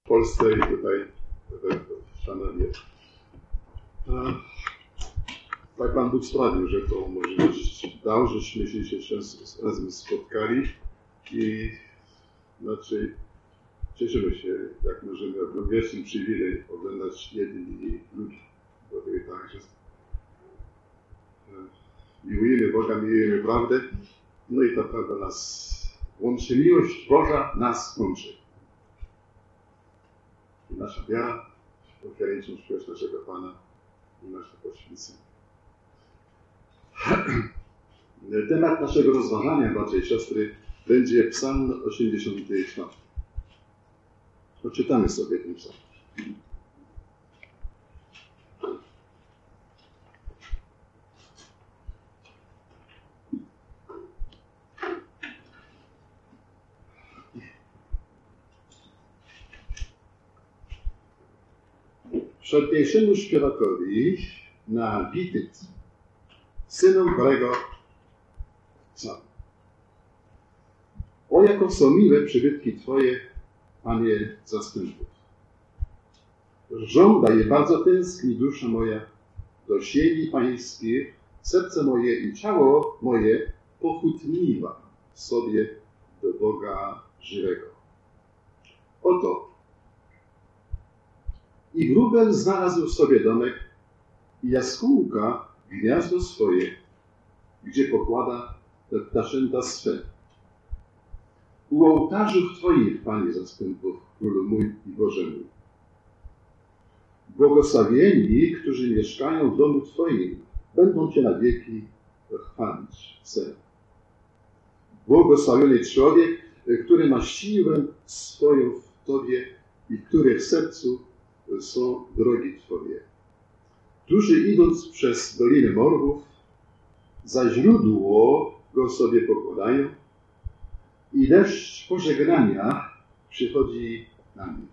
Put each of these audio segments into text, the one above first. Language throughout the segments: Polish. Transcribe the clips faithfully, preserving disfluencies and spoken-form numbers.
w Polsce i tutaj w Szanowie. Tak Pan Bóg sprawił, że tą możliwość dał, żeśmy się jeszcze razem spotkali i znaczy cieszymy się, jak możemy w wiecznym przywilej oglądać jeden i drugi. Bo to jest tak, że miłujemy Boga, miłujemy prawdę, no i ta prawda nas łączy. Miłość Boża nas łączy. I nasza wiara w ofiarniczą śmierć naszego Pana i nasze poświęcenie. Temat naszego rozważania, bracia i siostry, będzie Psalm osiemdziesiąty czwarty. Poczytamy sobie ten psalm. Przedniejszemu śpiewakowi na Gityt, synom chorego psalm. O, jako są miłe przybytki Twoje, Panie zastępów. Żąda je, bardzo tęskni dusza moja do sieni pańskich, serce moje i ciało moje pochutniwa sobie do Boga żywego. Oto i wróbel znalazł sobie domek i jaskółka gniazdo swoje, gdzie pokłada te ptaszęta swe. U ołtarzów Twoich, Panie zastępów, Królu mój i Boże mój. Błogosławieni, którzy mieszkają w domu Twoim, będą Cię na wieki chwalić. Ser. Błogosławiony człowiek, który ma siłę swoją w Tobie i w których sercu są drogi Twoje. Którzy idąc przez Dolinę Morwów, za źródło go sobie pokładają i deszcz pożegnania przychodzi na nich.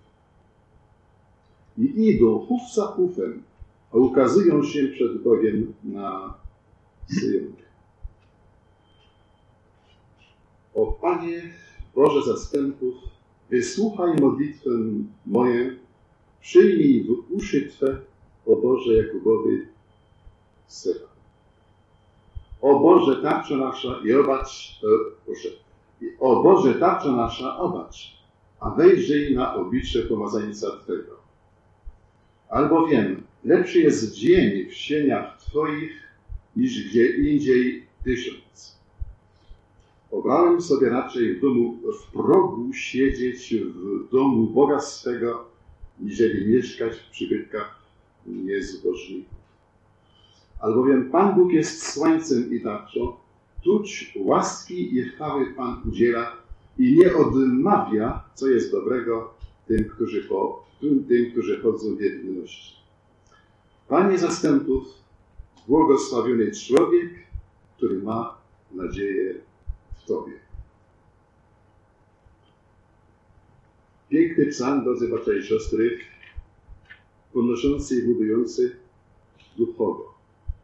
I idą chów za chówem, a ukazują się przed Bogiem na Syjonie. O Panie Boże zastępów, wysłuchaj modlitwę moją, przyjmij w uszy Twe, o Boże Jakubowy, Syna. O Boże, tarcza nasza i obacz, e, proszę, o Boże, tarcza nasza, obacz, a wejrzyj na oblicze pomazańca Twego. Albowiem lepszy jest dzień w sieniach Twoich, niż gdzie indziej tysiąc. Obrałem sobie raczej w domu, w progu siedzieć w domu Boga swego, niżeli mieszkać w przybytkach niezbożników. Albowiem Pan Bóg jest słońcem i tarczą, tuć łaski i chwały Pan udziela i nie odmawia, co jest dobrego tym, którzy, po, tym, tym, którzy chodzą w jedyności. Panie zastępów, błogosławiony człowiek, który ma nadzieję w Tobie. Piękny psalm, drodzy bracia i siostry, podnoszący i budujący duchowo.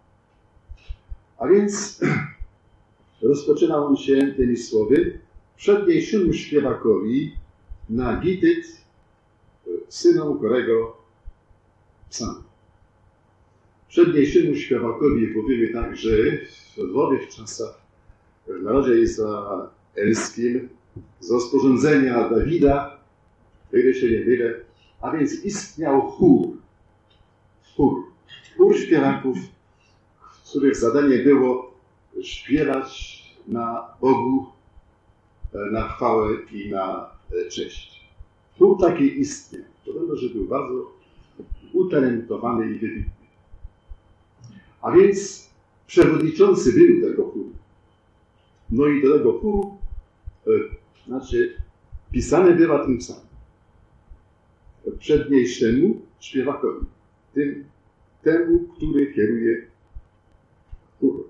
A więc rozpoczynał on się tymi słowy: przedniejszemu śpiewakowi na Gityt, synom chorego psalm. Przedniejszemu śpiewakowi mówimy tak, że w owych czasach w narodzie izraelskim z rozporządzenia Dawida, wiele się nie wiele, a więc istniał chór. Chór. Chór śpiewaków, których zadanie było śpiewać na Bogu, na chwałę i na cześć. Chór taki istniał. Podobno, że był bardzo utalentowany i wybitny. A więc przewodniczący był tego chóru. No i do tego chóru, e, znaczy, pisany bywa tym samym. Przedniejszemu śpiewakowi. Tym, temu, który kieruje chórem.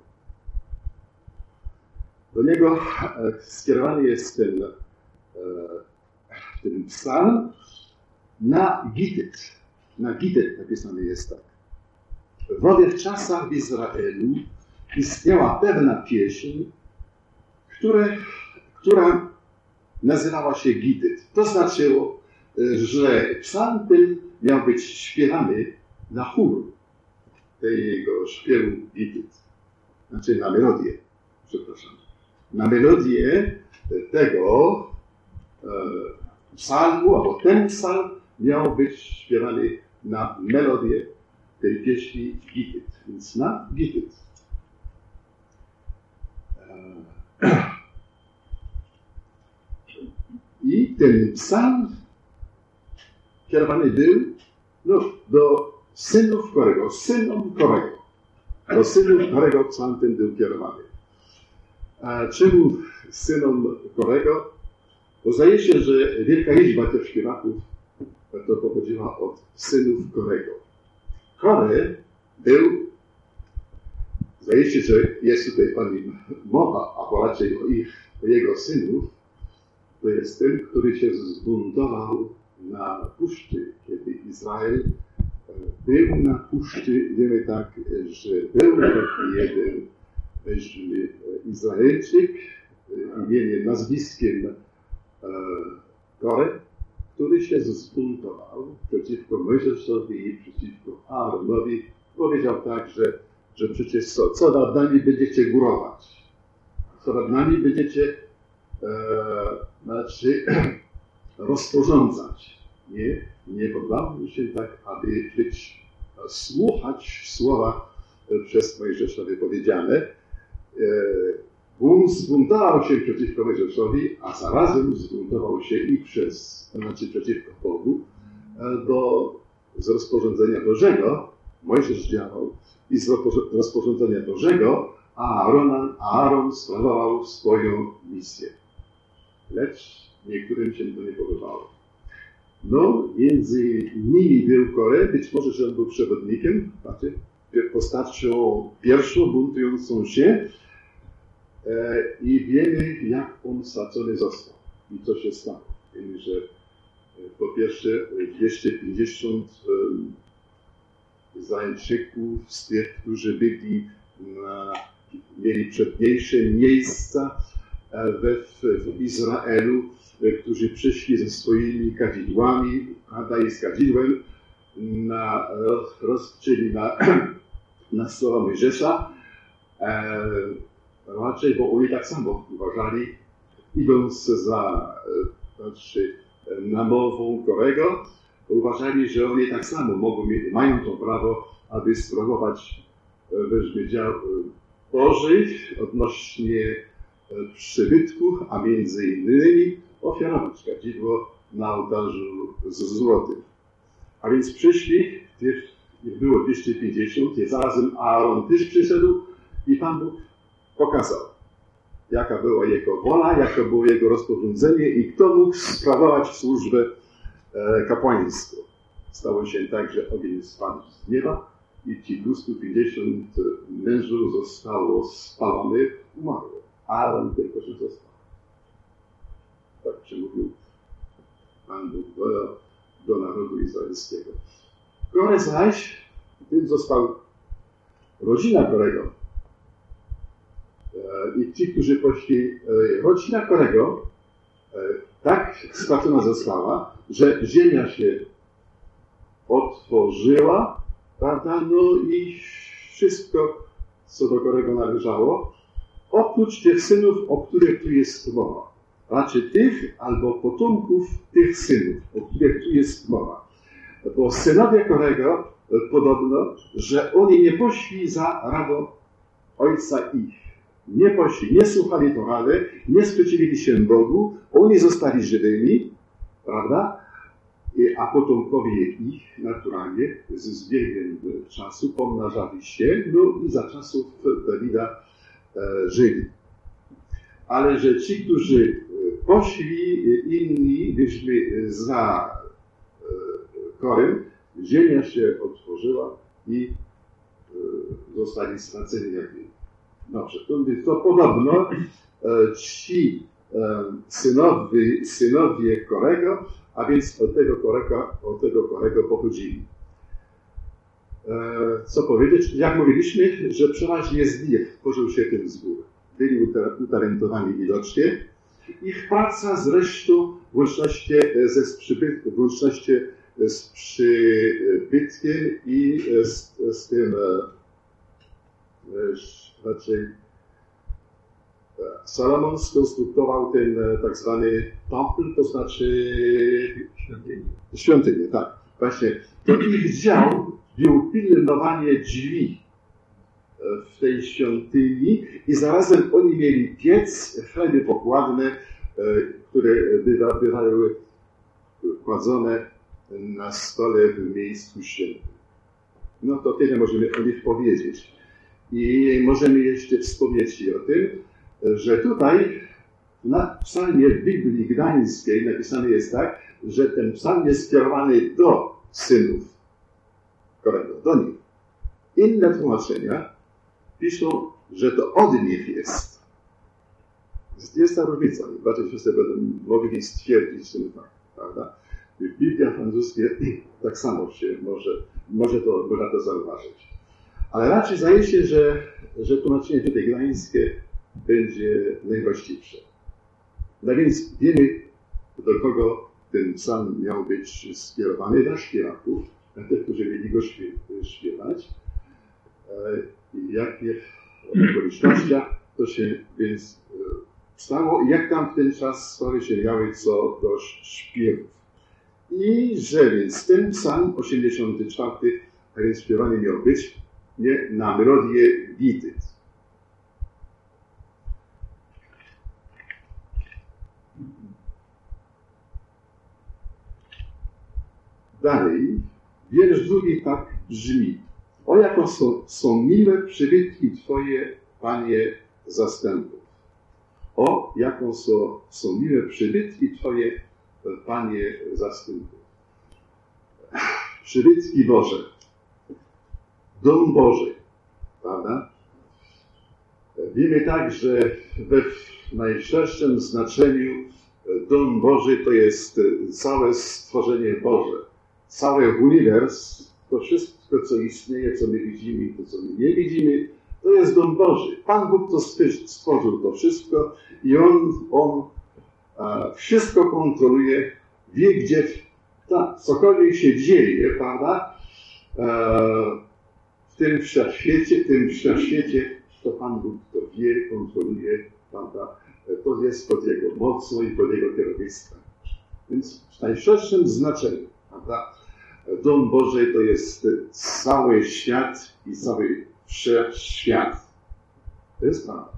Do niego e, skierowany jest ten, e, ten psalm na Gityt. Na Gityt napisany jest tak. W owych czasach w Izraelu istniała pewna pieśń, które, która nazywała się Gityt. To znaczyło że psalm ten miał być śpiewany na chór tego śpiewu Gityt. Znaczy na melodię, przepraszam. Na melodię tego e, psalmu, albo ten psalm miał być śpiewany na melodię tej pieśni Gityt. Więc na Gityt. E, I ten psalm kierowany był no, do synów Korego, synom Korego. Do synów Korego psalm ten był kierowany. A czemu synom Korego? Bo zdaje się, że wielka liczba tych śpiewaków to pochodziła od synów Korego. Kore był, zdaje się, że jest tutaj o nim mowa, a raczej o, ich, o jego synów, to jest ten, który się zbuntował na puszczy, kiedy Izrael był na puszczy. Wiemy tak, że był taki jeden weźmy Izraelczyk imieniem, nazwiskiem Kore, który się zbuntował przeciwko Mojżeszowi i przeciwko Aaronowi. Powiedział tak, że, że przecież co, co nad nami będziecie górować, co nad nami będziecie e, znaczy rozporządzać. Nie, nie podobało mi się tak, aby być, słuchać słowa przez Mojżesza wypowiedziane. Bóg zbuntował się przeciwko Mojżeszowi, a zarazem zbuntował się i przez, znaczy przeciwko Bogu, bo z rozporządzenia Bożego Mojżesz działał i z rozporządzenia Bożego Aaron, Aaron sprawował swoją misję. Lecz niektórym się to nie podobało. No, między nimi był Kore, być może, że on był przewodnikiem, znaczy, postacią pierwszą buntującą się e, i wiemy, jak on stracony został i co się stało. Wiemy, że e, po pierwsze dwieście pięćdziesiąt e, Izraelczyków z tych, którzy byli na, mieli przedniejsze miejsca e, we, w, w Izraelu, którzy przyszli ze swoimi kadzidłami, prawda, i z kadzidłem, na, roz, czyli na, na słowa Mojżesza, e, raczej, bo oni tak samo uważali, idąc za e, znaczy, namową Korego, uważali, że oni tak samo mogą mieć, mają to prawo, aby sprawować weźmy dział Bożych odnośnie przybytków, a między innymi ofiarować kadzidło na ołtarzu z złotym. A więc przyszli, ich było dwieście pięćdziesiąt, i zarazem Aaron też przyszedł i Pan Bóg pokazał, jaka była jego wola, jakie było jego rozporządzenie i kto mógł sprawować służbę e, kapłańską. Stało się tak, że ogień spadł z nieba i ci dwieście pięćdziesiąt mężów zostało spalonych, umarło. Aaron tylko się został. Tak przemówił Pan Bóg do, do narodu izraelskiego. Kore zaś, tym został rodzina Korego. E, I ci, którzy poszli, e, rodzina Korego e, tak stracona została, że ziemia się otworzyła, prawda, no i wszystko, co do Korego należało, oprócz tych synów, o których tu jest mowa. Raczej tych albo potomków tych synów, o których tu jest mowa. Bo synowie Korego podobno, że oni nie poszli za radą ojca ich. Nie poszli, nie słuchali to rady, nie sprzeciwili się Bogu, oni zostali żywymi, prawda? A potomkowie ich naturalnie z biegiem czasu pomnażali się, no i za czasów Dawida e, żyli. Ale że ci, którzy poszli inni, byśmy za e, Korem, ziemia się otworzyła i e, zostali straceni jak nie. Dobrze, to, to podobno e, ci e, synowie, synowie Korego, a więc od tego Korego, od tego Korego pochodzili. E, co powiedzieć? Jak mówiliśmy, że przeważnie z nich tworzył się ten zbór. Byli utalentowani widocznie. Ich praca zresztą w łączności ze przybyt, w łączności z przybytkiem i z, z tym raczej Salomon skonstruował ten tak zwany temple, to znaczy świątynię. Świątynię, tak. Właśnie to ich dział był pilnowanie drzwi w tej świątyni i zarazem oni mieli piec, chleby pokładne, które bywały kładzone na stole w miejscu świętym. No to tyle możemy o nich powiedzieć. I możemy jeszcze wspomnieć o tym, że tutaj na psalmie w Biblii Gdańskiej napisane jest tak, że ten psalm jest skierowany do synów Korego, do nich. Inne tłumaczenia piszą, że to od nich jest. Jest ta różnica. Bracia i siostry będą mogli stwierdzić ten fakt, prawda? Biblia francuska tak samo się może, może to, można to zauważyć. Ale raczej zdaje się, że, że tłumaczenie tutaj gdańskie będzie najwłaściwsze. No więc wiemy, do kogo ten psalm miał być skierowany, dla śpiewaków, dla tych, którzy mieli go śpiewać. I w jakich okolicznościach to się więc stało i jak tam w ten czas sprawy się miały co do śpiewów. I że więc ten psalm osiemdziesiąty czwarty, a więc śpiewany miał być nie, na melodię Widyt. Dalej, wiersz drugi tak brzmi. O, jako są, są miłe przybytki Twoje, Panie zastępów. O, jaką są, są miłe przybytki Twoje, Panie zastępów. Przybytki Boże. Dom Boży. Prawda? Wiemy tak, że we najszerszym znaczeniu Dom Boży to jest całe stworzenie Boże. Cały uniwers, to wszystko, co istnieje, co my widzimy i to, co my nie widzimy, to jest Dom Boży. Pan Bóg to stworzył to wszystko i On, on a, wszystko kontroluje, wie, gdzie ta, cokolwiek się dzieje, prawda? A, w tym wszechświecie, w tym wszechświecie, to Pan Bóg to wie, kontroluje, prawda? To jest pod Jego mocą i pod Jego kierownictwem. Więc w najszerszym znaczeniu, prawda? Dom Boży to jest cały świat i cały wszechświat. To jest prawda.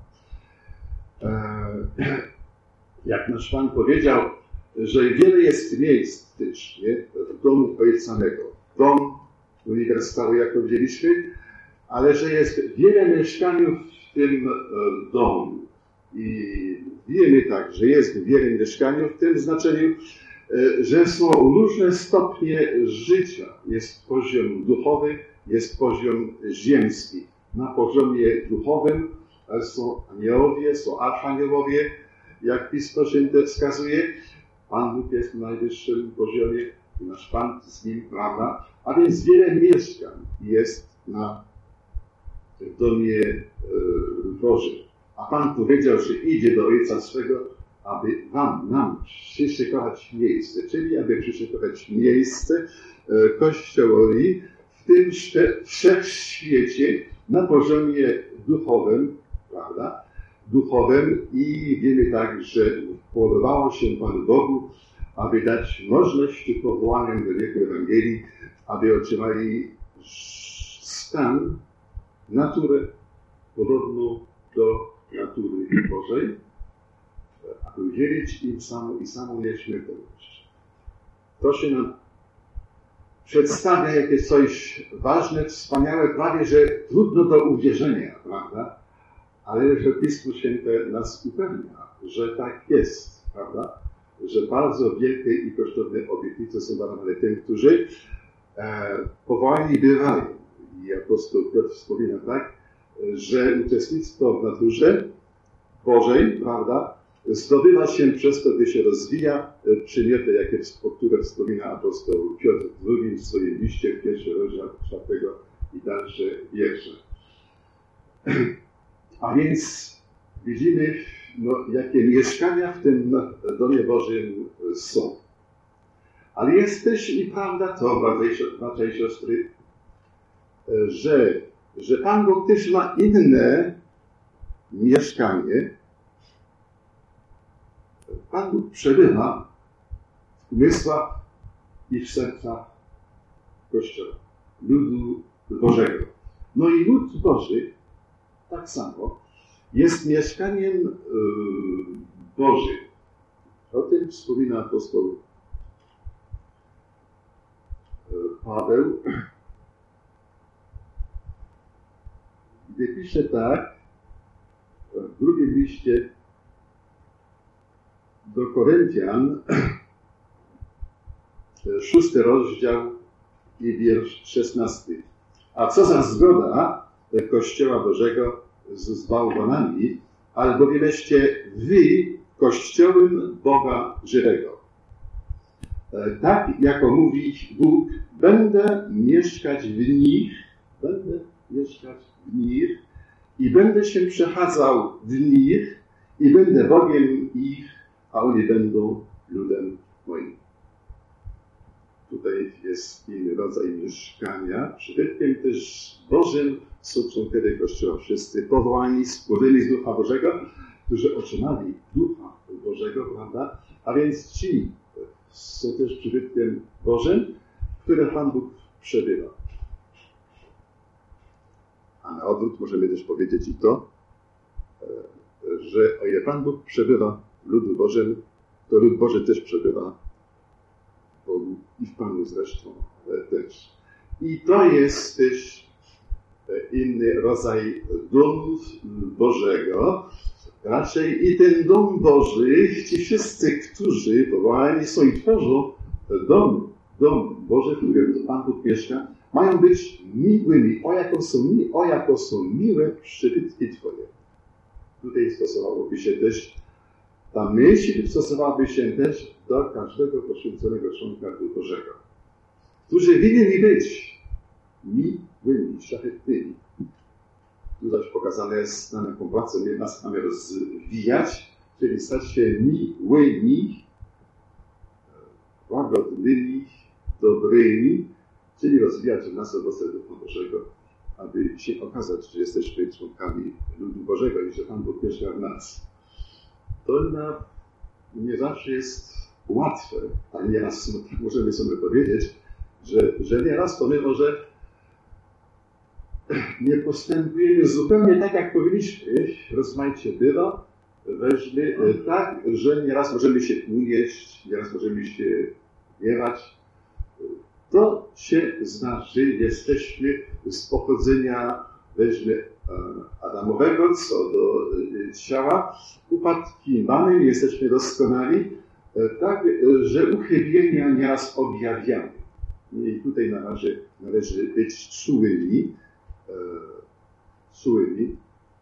Jak nasz Pan powiedział, że wiele jest miejsc faktycznie w domu Ojca mego. Dom, uniwersały, jak powiedzieliśmy, ale że jest wiele mieszkaniów w tym domu. I wiemy tak, że jest wiele mieszkaniów w tym znaczeniu, że są różne stopnie życia. Jest poziom duchowy, jest poziom ziemski. Na poziomie duchowym są aniołowie, są archaniołowie, jak Pismo Święte wskazuje. Pan Bóg jest na najwyższym poziomie i nasz Pan z Nim, prawda? A więc wiele mieszkań jest na domie Bożym. A Pan powiedział, że idzie do Ojca swego, aby wam, nam przyszykować miejsce, czyli aby przyszykować miejsce Kościołowi w tym wszechświecie na poziomie duchowym, prawda? Duchowym i wiemy tak, że podobało się Panu Bogu, aby dać możliwość powołanym do wieku Ewangelii, aby otrzymali stan, naturę podobną do natury Bożej, aby udzielić im samą i samą nieśmiertelność. To się nam przedstawia jakieś coś ważne, wspaniałe, prawie że trudno do uwierzenia, prawda? Ale że Pismo Święte nas upewnia, że tak jest, prawda? Że bardzo wielkie i kosztowne obietnice są darowane tym, którzy e, powołani bywają. I apostoł Piotr wspomina tak, że uczestnictwo w naturze Bożej, prawda, zdobywa się przez to, gdy się rozwija przymioty, jakie, o które wspomina apostoł Piotr w drugim swoim liście, w pierwszym rozdział czwartego i dalsze wiersze. A więc widzimy no, jakie mieszkania w tym domie Bożym są. Ale jest też i prawda to, bracia i siostry, że, że Pan Bóg też ma inne mieszkanie. Pan Bóg przebywa w umysłach i w sercach Kościoła, ludu Bożego. No i lud Boży tak samo jest mieszkaniem yy, Bożym. O tym wspomina apostoł yy, Paweł, gdy pisze tak w drugim liście do Koryntian, szósty rozdział i wiersz szesnasty. A co za zgoda Kościoła Bożego z bałwanami, albowiemście wy Kościołem Boga żywego. Tak, jako mówi Bóg, będę mieszkać w nich, będę mieszkać w nich i będę się przechadzał w nich i będę Bogiem ich, a oni będą ludem moim. Tutaj jest inny rodzaj mieszkania. Przybytkiem też Bożym są członkowie Kościoła wszyscy powołani, skłonieni z Ducha Bożego, którzy otrzymali Ducha Bożego, prawda? A więc ci są też przybytkiem Bożym, w którym Pan Bóg przebywa. A na odwrót możemy też powiedzieć i to, że o ile Pan Bóg przebywa w ludu Bożym, to lud Boży też przebywa w Bogu i w Panu zresztą też. I to jest też inny rodzaj domu Bożego. Raczej i ten dom Boży, ci wszyscy, którzy powołani są i tworzą dom, dom Boży, w którym Pan Bóg mieszka, mają być miłymi. O jako są, mi, o jako są miłe przybytki Twoje. Tutaj stosowałoby się też, ta myśl stosowałaby się też do każdego poświęconego członka Bożego, którzy winni być miłymi, szlachetnymi. Tu zaś pokazane jest, na jaką pracę nas mamy rozwijać, czyli stać się miłymi, łagodnymi, dobrymi, czyli rozwijać w nas owoce Ducha Bożego, aby się okazać, że jesteśmy członkami ludu Bożego i że Pan Bóg mieszka w nas. To na, nie zawsze jest łatwe, a nieraz możemy sobie powiedzieć, że, że nieraz pomimo, że nie postępujemy zupełnie tak, jak powinniśmy, rozmaicie bywa, weźmy tak, że nieraz możemy się unieść, nieraz możemy się gniewać. To się zdarzy, jesteśmy z pochodzenia, weźmy Adamowego, co do ciała, upadki mamy, nie jesteśmy doskonali, tak, że uchybienia nieraz objawiamy. I tutaj należy, należy być czułymi, czułymi,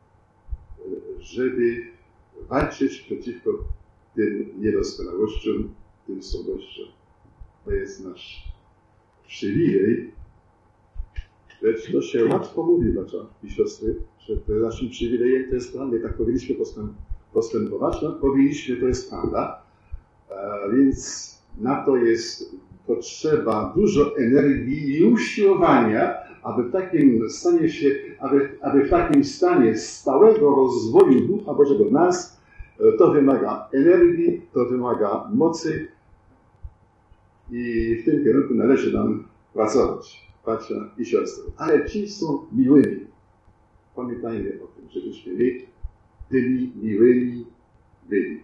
żeby walczyć przeciwko tym niedoskonałościom, tym słabościom. To jest nasz przywilej, lecz to się łatwo mówi, bracia i siostry, że to naszym przywilejem to jest prawda i tak powinniśmy postępować, no powinniśmy, to jest prawda, a więc na to jest potrzeba dużo energii i usiłowania, aby w takim stanie się, aby, aby w takim stanie stałego rozwoju Ducha Bożego w nas, to wymaga energii, to wymaga mocy i w tym kierunku należy nam pracować, bracia i siostry. Ale ci są miłymi. Pamiętajmy o tym, żebyśmy my tymi miłymi byli.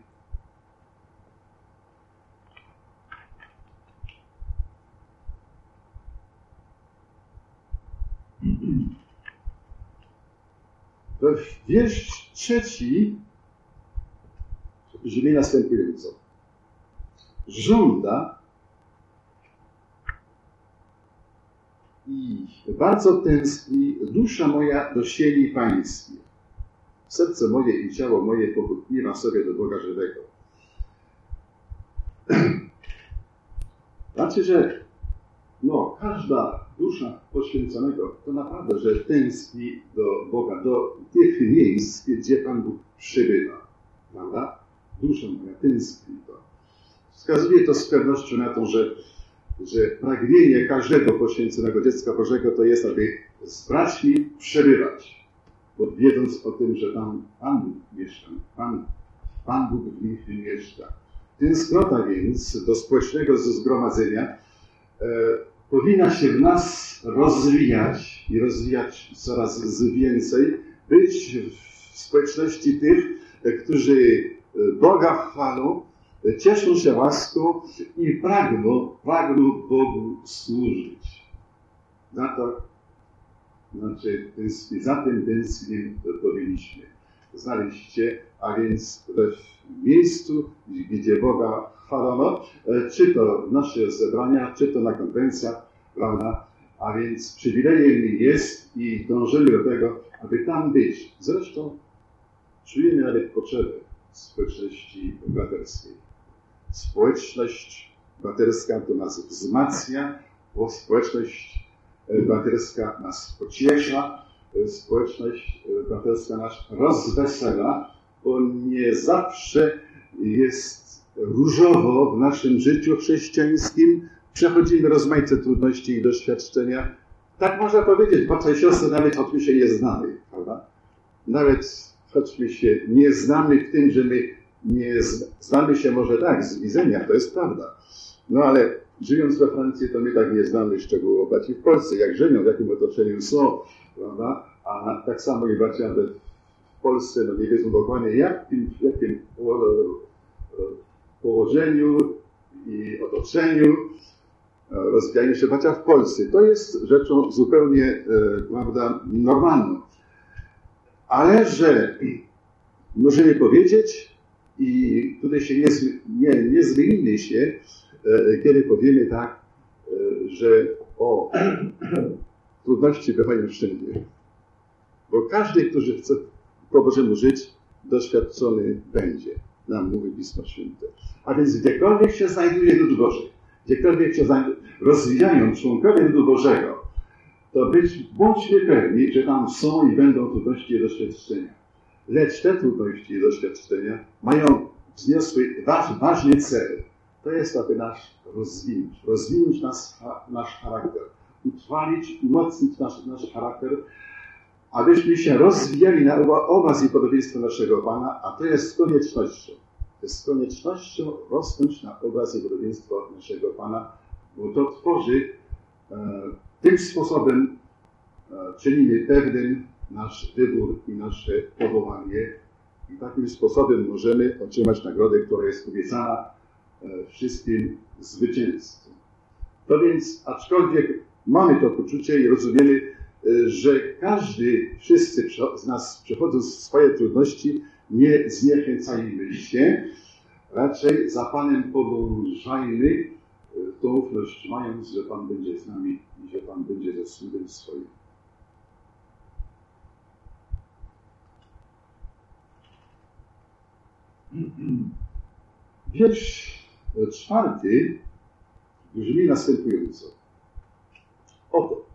Wiersz trzeci brzmi następująco. Żąda i bardzo tęskni dusza moja do sieni pańskiej. Serce moje i ciało moje pochutniwa sobie do Boga żywego. Znaczy, że no, każda dusza poświęconego to naprawdę, że tęskni do Boga, do tych miejsc, gdzie Pan Bóg przybywa. prawda? Dusza moja tęskni to. Wskazuje to z pewnością na to, że, że pragnienie każdego poświęconego dziecka Bożego to jest, aby z braćmi przebywać, bo wiedząc o tym, że tam Pan Bóg mieszka, Pan, Pan Bóg w nich mieszka. Tęsknota więc do społecznego zgromadzenia e, powinna się w nas rozwijać i rozwijać coraz więcej, być w społeczności tych, którzy Boga chwalą, cieszą się łaską i pragną, pragną Bogu służyć. Za to, znaczy, za tym tęskniem powinniśmy znaleźć się, a więc w miejscu, gdzie Boga chwalono, czy to w naszych zebraniach, czy to na konwencjach, prawda? A więc przywilejem jest i dążymy do tego, aby tam być. Zresztą czujemy nawet potrzebę społeczności braterskiej. Społeczność braterska to nas wzmacnia, bo społeczność braterska nas pociesza, społeczność braterska nas rozwesela, bo nie zawsze jest różowo w naszym życiu chrześcijańskim. Przechodzimy rozmaite trudności i doświadczenia. Tak można powiedzieć, bracia i siostry, nawet choćby się nie znamy, prawda? Nawet choćby się nie znamy w tym, że my nie znamy się może tak z widzenia, to jest prawda. No ale żyjąc we Francji, to my tak nie znamy szczegółowo braci w Polsce, jak żyją, w jakim otoczeniu są, prawda? A tak samo i bracia w Polsce, no nie wiedzą dokładnie, jak, w jakim położeniu i otoczeniu rozwijają się bracia w Polsce. To jest rzeczą zupełnie, prawda, normalną. Ale że możemy powiedzieć, i tutaj się nie, nie, nie zmienimy się, kiedy powiemy tak, że o, trudności bywają wszędzie. Bo każdy, który chce po Bożemu żyć, doświadczony będzie, nam mówi Pismo Święte. A więc gdziekolwiek się znajduje lud Boży, gdziekolwiek się rozwijają członkowie ludu Bożego, to być, bądźmy pewni, że tam są i będą trudności i doświadczenia. Lecz te trudności i doświadczenia mają wzniosły waż, ważny cel. To jest, aby nas rozwinąć, rozwinąć nas, nasz charakter, utrwalić, umocnić nasz, nasz charakter, abyśmy się rozwijali na obraz i podobieństwo naszego Pana, a to jest koniecznością. To jest koniecznością rosnąć na obraz i podobieństwo naszego Pana, bo to tworzy, e, tym sposobem e, czynimy pewnym nasz wybór i nasze powołanie i takim sposobem możemy otrzymać nagrodę, która jest obiecana e, wszystkim zwycięzcom. To więc, aczkolwiek mamy to poczucie i rozumiemy, e, że każdy, wszyscy z nas przechodząc swoje trudności, nie zniechęcajmy się, raczej za Panem podążajmy, tą ufność mając, że Pan będzie z nami i że Pan będzie ze sługiem swoim. Wiersz czwarty brzmi następująco. Oto.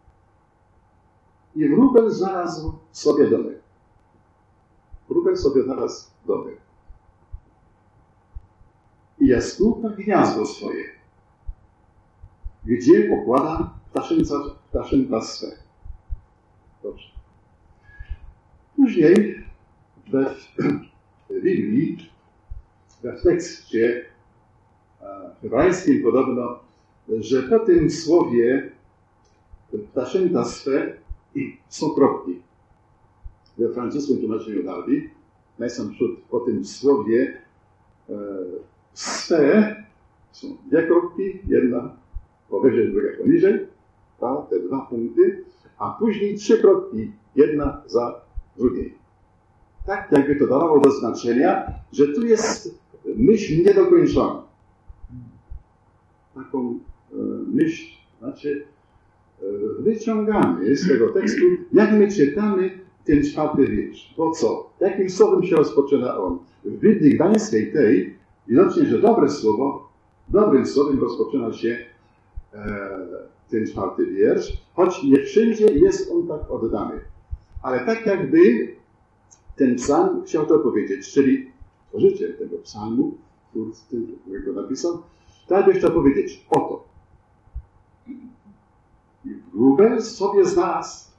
I wróbel znalazł sobie domek. Wróbel sobie znalazł domek. I jaskółka gniazdo swoje, gdzie pokłada ptaszęta, ptaszęta swe. Dobrze. Później we Biblii, we tekście hebrajskim podobno, że po tym słowie ptaszęta swe są kropki. We francuskim tłumaczeniu Darby, najsąprzód po tym słowie e, swe są dwie kropki, jedna powyżej, druga poniżej, ta, te dwa punkty, a później trzy kropki, jedna za drugiej. Tak jakby to dawało do znaczenia, że tu jest myśl niedokończona. Taką e, myśl, znaczy e, wyciągamy z tego tekstu, jak my czytamy ten czwarty wiersz. Po co? Jakim słowem się rozpoczyna on? W Biblii Gdańskiej tej widocznie, że dobre słowo, dobrym słowem rozpoczyna się e, ten czwarty wiersz, choć nie wszędzie jest on tak oddany. Ale tak jakby ten psalm chciał to powiedzieć, czyli stworzyciel tego psalmu, który go napisał, tak byś to powiedzieć, oto. I wróbel sobie znalazł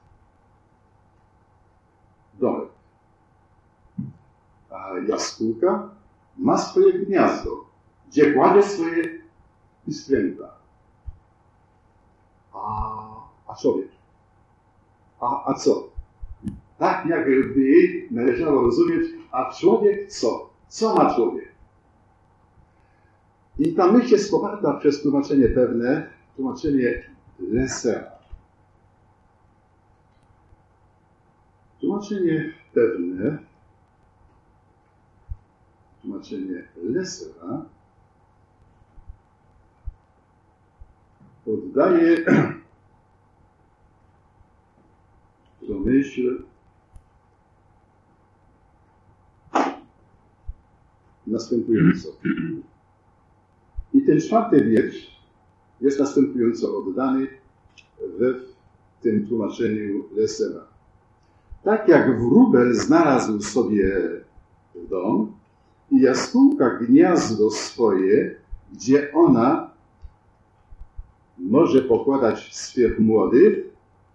domek. A jaskółka ma swoje gniazdo, gdzie kładzie swoje pisklęta. A, a człowiek? A, a co? Tak jakby należało rozumieć, a człowiek co? Co ma człowiek? I ta myśl jest poparta przez tłumaczenie pewne, tłumaczenie Lessera. Tłumaczenie pewne, tłumaczenie Lessera oddaje tę myśl następująco. I ten czwarty wiersz jest następująco oddany w tym tłumaczeniu Lessera. Tak jak wróbel znalazł sobie dom i jaskółka gniazdo swoje, gdzie ona może pokładać swych młodych,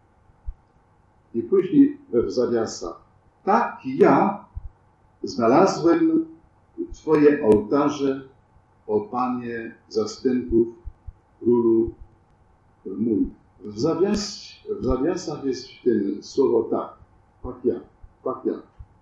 i później we zawiasach. Tak ja znalazłem Twoje ołtarze, o Panie zastępów, królu mój. W, zawias, w zawiasach jest w tym słowo tak. Tak ja. Tak ja.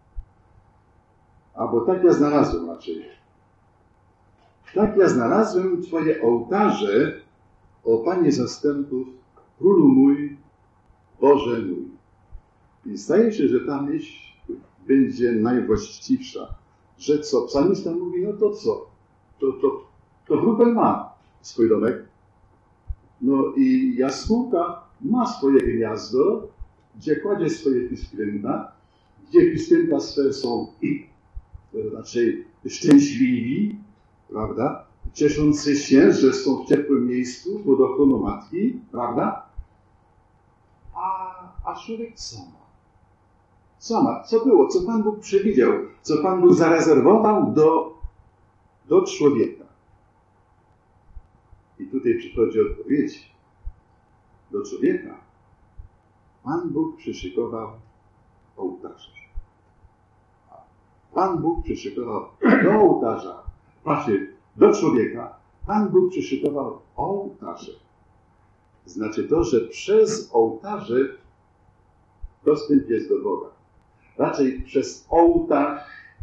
Albo tak ja znalazłem raczej. Tak ja znalazłem Twoje ołtarze, o Panie zastępów, królu mój, Boże mój. I zdaje się, że ta myśl będzie najwłaściwsza. Że co? Psalmista mówi, no to co? To, to, to wróbel ma swój domek. No i jaskółka ma swoje gniazdo, gdzie kładzie swoje pisklęta, gdzie pisklęta swe są raczej szczęśliwi, prawda? Cieszący się, że są w ciepłym miejscu pod ochroną matki, prawda? A, a człowiek co ma? Co ma? Co było? Co Pan Bóg przewidział? Co Pan Bóg zarezerwował do, do człowieka? I tutaj przychodzi odpowiedź. Do człowieka Pan Bóg przyszykował ołtarze. Pan Bóg przyszykował do ołtarza. Patrzcie, do człowieka Pan Bóg przyszykował ołtarze. Znaczy to, że przez ołtarze dostęp jest do Boga. Raczej przez ołtarz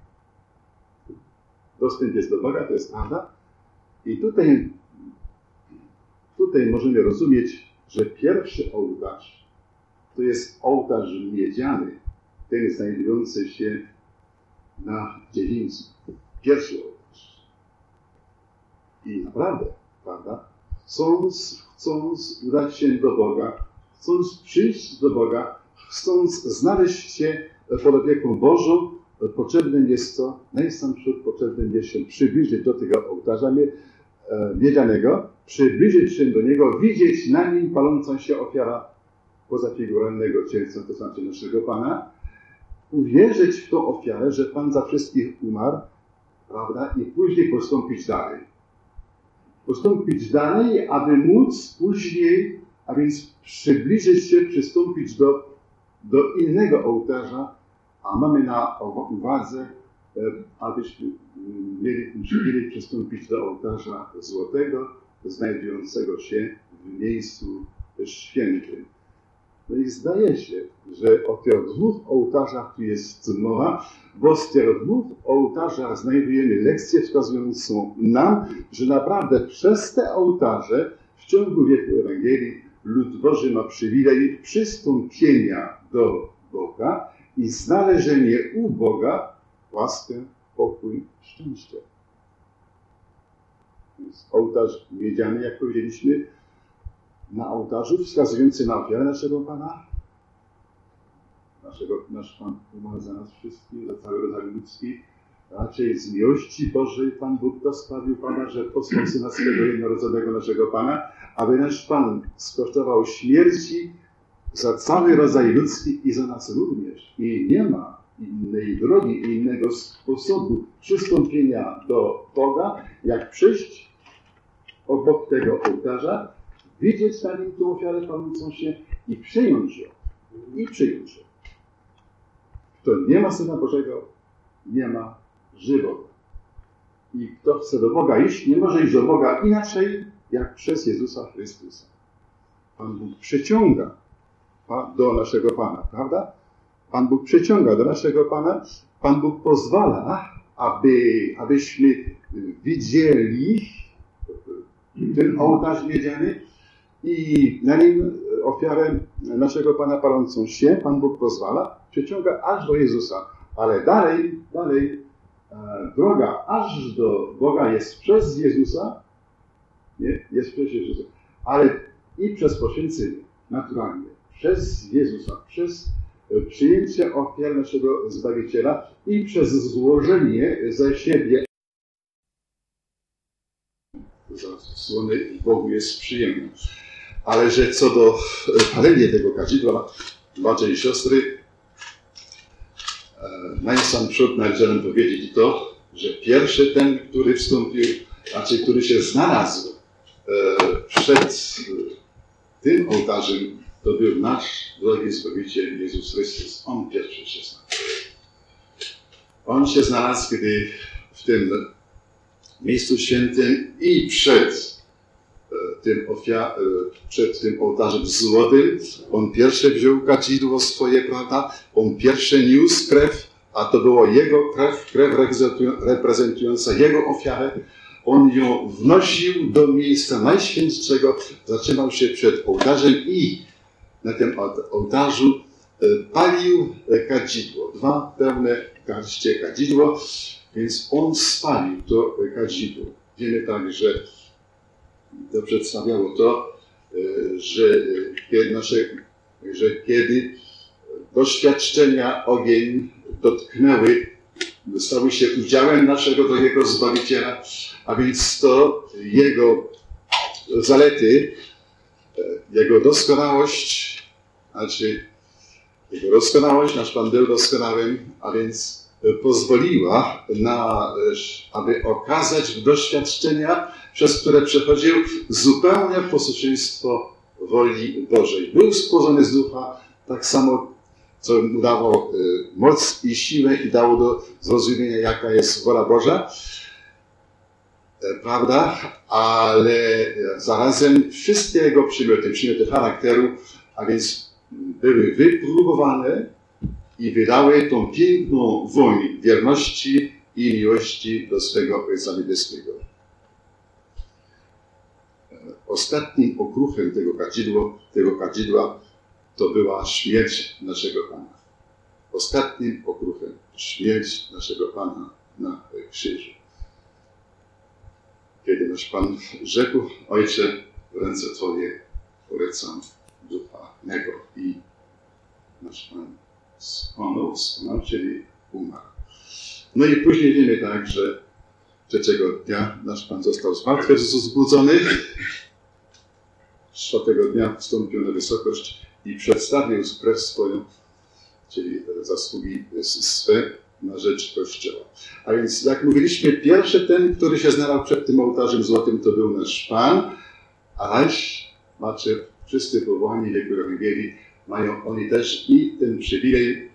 dostęp jest do Boga, to jest prawda. I tutaj, tutaj możemy rozumieć, że pierwszy ołtarz to jest ołtarz miedziany, ten znajdujący się na dziedzińcu. Pierwszy ołtarz. I naprawdę, prawda, chcąc, chcąc udać się do Boga, chcąc przyjść do Boga, chcąc znaleźć się pod opieką Bożą, potrzebnym jest to, najstamszym potrzebnym jest się przybliżyć do tego ołtarza miedzianego, przybliżyć się do niego, widzieć na nim palącą się ofiara pozafiguralnego cielca, to znaczy naszego Pana, uwierzyć w tą ofiarę, że Pan za wszystkich umarł, prawda, i później postąpić dalej. Postąpić dalej, aby móc później, a więc przybliżyć się, przystąpić do, do innego ołtarza, a mamy na uwadze, abyśmy mieli, mieli przystąpić do ołtarza złotego, znajdującego się w miejscu świętym. No i zdaje się, że o tych dwóch ołtarzach tu jest mowa, bo z tych dwóch ołtarzach znajdujemy lekcję wskazującą nam, że naprawdę przez te ołtarze w ciągu wieku Ewangelii lud Boży ma przywilej przystąpienia do Boga i znalezienie u Boga łaskę, pokój, szczęście. Więc ołtarz miedziany, jak powiedzieliśmy, na ołtarzu wskazujący na ofiarę naszego Pana. Naszego, nasz Pan umarł za nas wszystkich, za cały rodzaj ludzki. Raczej z miłości Bożej Pan Bóg to sprawił Pana, że posłał Syna swego jednorodzonego naszego Pana, aby nasz Pan skosztował śmierci za cały rodzaj ludzki i za nas również. I nie ma innej drogi i innego sposobu przystąpienia do Boga, jak przyjść obok tego ołtarza, widzieć na nim tę ofiarę palącą się i przyjąć ją. I przyjąć ją. Kto nie ma Syna Bożego, nie ma żywota. I kto chce do Boga iść, nie może iść do Boga inaczej, jak przez Jezusa Chrystusa. Pan Bóg przyciąga do naszego Pana, prawda? Pan Bóg przyciąga do naszego Pana. Pan Bóg pozwala, aby, abyśmy widzieli ten ołtarz miedziany i na nim ofiarę naszego Pana palącą się. Pan Bóg pozwala, przyciąga aż do Jezusa. Ale dalej, dalej, e, droga aż do Boga jest przez Jezusa, nie? Jest przez Jezusa, ale i przez poświęcenie, naturalnie, przez Jezusa, przez przyjęcie ofiar naszego Zbawiciela i przez złożenie ze siebie zasłony Bogu jest przyjemne. Ale że co do palenia tego kadzidła, bracia i siostry, na sam przód należy nam powiedzieć to, że pierwszy ten, który wstąpił, znaczy który się znalazł przed tym ołtarzem, to był nasz drogi Zbawiciel Jezus Chrystus. On pierwszy się znalazł. On się znalazł, kiedy w tym miejscu świętym i przed tym, ofia- przed tym ołtarzem złotym, on pierwszy wziął kadzidło swoje, prawda? On pierwszy niósł krew, a to było jego krew, krew reprezentująca jego ofiarę. On ją wnosił do miejsca najświętszego, zatrzymał się przed ołtarzem i na tym ołtarzu palił kadzidło. Dwa pełne garście kadzidło, więc on spalił to kadzidło. Wiemy tak, że to przedstawiało to, że kiedy, nasze, że kiedy doświadczenia ogień dotknęły, stały się udziałem naszego drogiego Zbawiciela, a więc to jego zalety, jego doskonałość, znaczy jego doskonałość, nasz Pan był doskonałym, a więc pozwoliła na, aby okazać w doświadczenia, przez które przechodził zupełne posłuszeństwo woli Bożej. Był stworzony z ducha, tak samo, co mu dało moc i siłę i dało do zrozumienia, jaka jest wola Boża, prawda? Ale zarazem wszystkie jego przymioty, przymioty charakteru, a więc były wypróbowane i wydały tą piękną woń wierności i miłości do swego Ojca Niebieskiego. Ostatnim okruchem tego kadzidła, tego kadzidła to była śmierć naszego Pana. Ostatnim okruchem śmierć naszego Pana na krzyżu. Kiedy nasz Pan rzekł: Ojcze, w ręce Twoje polecam ducha mego. I nasz Pan skonał, skonał, czyli umarł. No i później wiemy tak, że trzeciego dnia nasz Pan został zmartwychwzbudzony. Czwartego dnia wstąpił na wysokość i przedstawił krew swoją, czyli zasługi swe na rzecz Kościoła. A więc, jak mówiliśmy, pierwszy ten, który się znalazł przed tym ołtarzem złotym, to był nasz Pan, ależ macie wszyscy powołani w wieku Ewangelii, mają oni też i ten przywilej,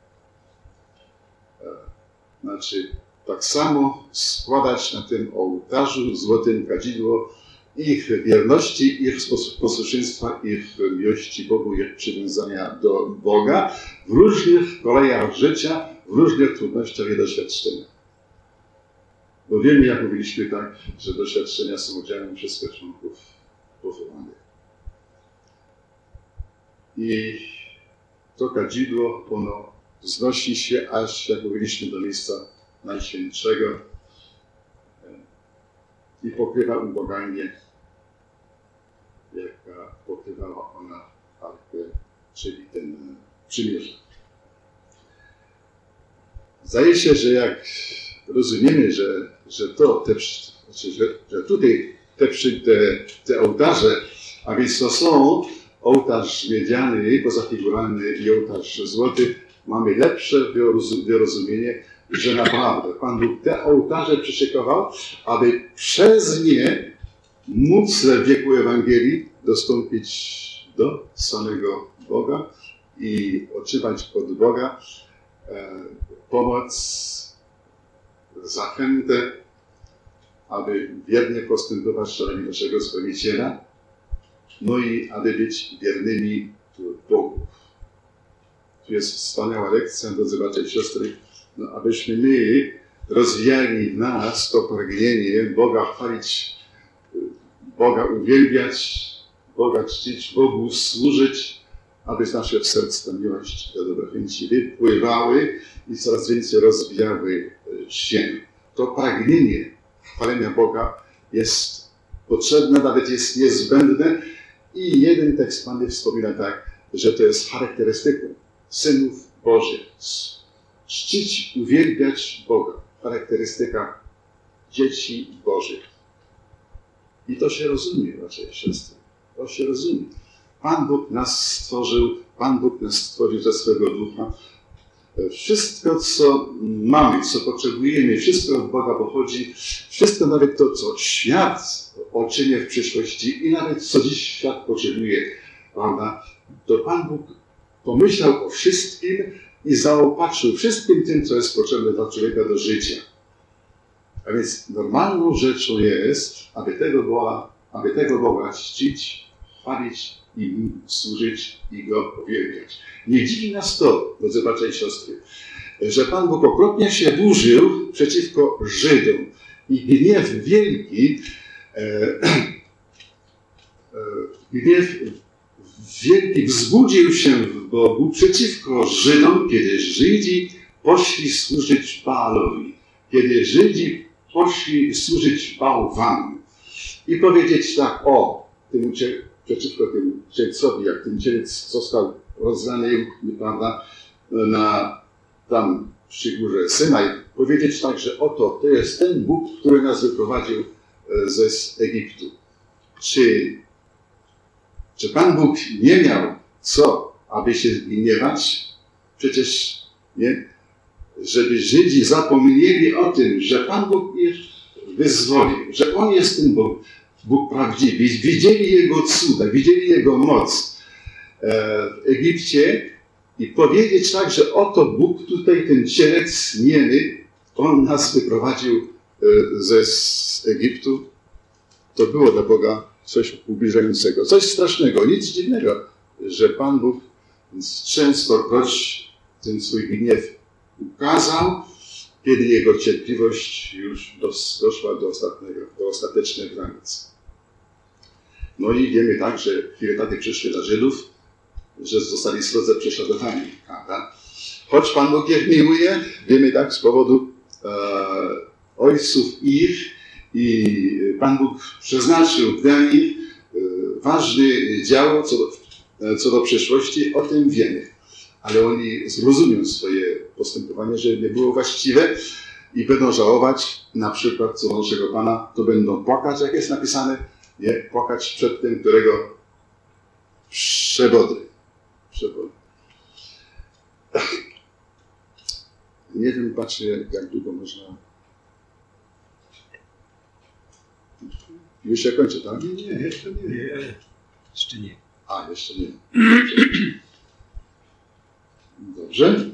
e, znaczy tak samo składać na tym ołtarzu złotym kadzidło ich wierności, ich posłuszeństwa, ich miłości Bogu, ich przywiązania do Boga w różnych kolejach życia, w różnych trudnościach i doświadczeniach. Bo wiemy, jak mówiliśmy tak, że doświadczenia są udziałem wszystkich członków powołanych. I to kadzidło, ono wznosi się aż, jak mówiliśmy, do miejsca najświętszego i pokrywa ubłaganie, jaka pokrywała ona arkę, czyli ten przymierze. Zdaje się, że jak rozumiemy, że, że to, te, znaczy, że, że tutaj te, te, te ołtarze, a więc to są ołtarz miedziany, pozafiguralny i ołtarz złoty, mamy lepsze wyrozumienie, że naprawdę Pan Bóg te ołtarze przyszykował, aby przez nie móc w wieku Ewangelii dostąpić do samego Boga i otrzymać od Boga e, pomoc, zachętę, aby wiernie postępować szalami naszego Zbawiciela, no i aby być wiernymi Bogu. Tu jest wspaniała lekcja, drodzy bracia i siostry, no, abyśmy my rozwijali w nas to pragnienie Boga chwalić, Boga uwielbiać, Boga czcić, Bogu służyć, aby z naszych serc ta miłość, te dobre chęci wypływały i coraz więcej rozwijały się. To pragnienie chwalenia Boga jest potrzebne, nawet jest niezbędne i jeden tekst Pan wspomina tak, że to jest charakterystyką synów Bożych. Czcić, uwielbiać Boga. Charakterystyka dzieci Bożych. I to się rozumie, bracia i siostry. To się rozumie. Pan Bóg nas stworzył, Pan Bóg nas stworzył ze swego ducha. Wszystko, co mamy, co potrzebujemy, wszystko od Boga pochodzi, wszystko nawet to, co świat uczyni w przyszłości i nawet co dziś świat potrzebuje, prawda, to Pan Bóg pomyślał o wszystkim i zaopatrzył wszystkim tym, co jest potrzebne dla człowieka do życia. A więc normalną rzeczą jest, aby tego Boga, aby tego Boga czcić, chwalić i Mu służyć i Go uwielbiać. Nie dziwi nas to, drodzy bracia i siostry, że Pan Bóg okropnie się burzył przeciwko Żydom i gniew wielki, e, e, gniew wielki wzbudził się w Bogu przeciwko Żydom, kiedy Żydzi poszli służyć Baalowi, kiedy Żydzi poszli służyć bałwanom. I powiedzieć tak, o, tym, przeciwko tym cielcowi, jak ten cielec został rozlany, prawda, na, tam przy górze Synaj, powiedzieć tak, że oto, to jest ten Bóg, który nas wyprowadził ze Egiptu. Czy, czy Pan Bóg nie miał co, aby się gniewać? Przecież nie, żeby Żydzi zapomnieli o tym, że Pan Bóg ich wyzwolił, że On jest ten Bóg, Bóg prawdziwy. Widzieli Jego cuda, widzieli Jego moc w Egipcie i powiedzieć tak, że oto Bóg tutaj, ten cielec niemy, On nas wyprowadził ze Egiptu. To było dla Boga coś ubliżającego, coś strasznego, nic dziwnego, że Pan Bóg częstokroć ten swój gniew ukazał, kiedy Jego cierpliwość już doszła do, ostatniego, do ostatecznych granic. No i wiemy tak, że chwile takie przyszły dla Żydów, że zostali srodze prześladowani, prawda? Choć Pan Bóg ich miłuje, wiemy tak z powodu e, ojców ich i Pan Bóg przeznaczył dla nich e, ważny dział co do, e, co do przyszłości, o tym wiemy. Ale oni zrozumią swoje postępowanie, że nie było właściwe i będą żałować, na przykład co do naszego Pana, to będą płakać, jak jest napisane, nie, płakać przed tym, którego przebodry. przebodry. Nie wiem, patrzę, jak długo można... Już się kończy, tak? Nie, nie, jeszcze nie. nie jeszcze nie. A, jeszcze nie. Dobrze.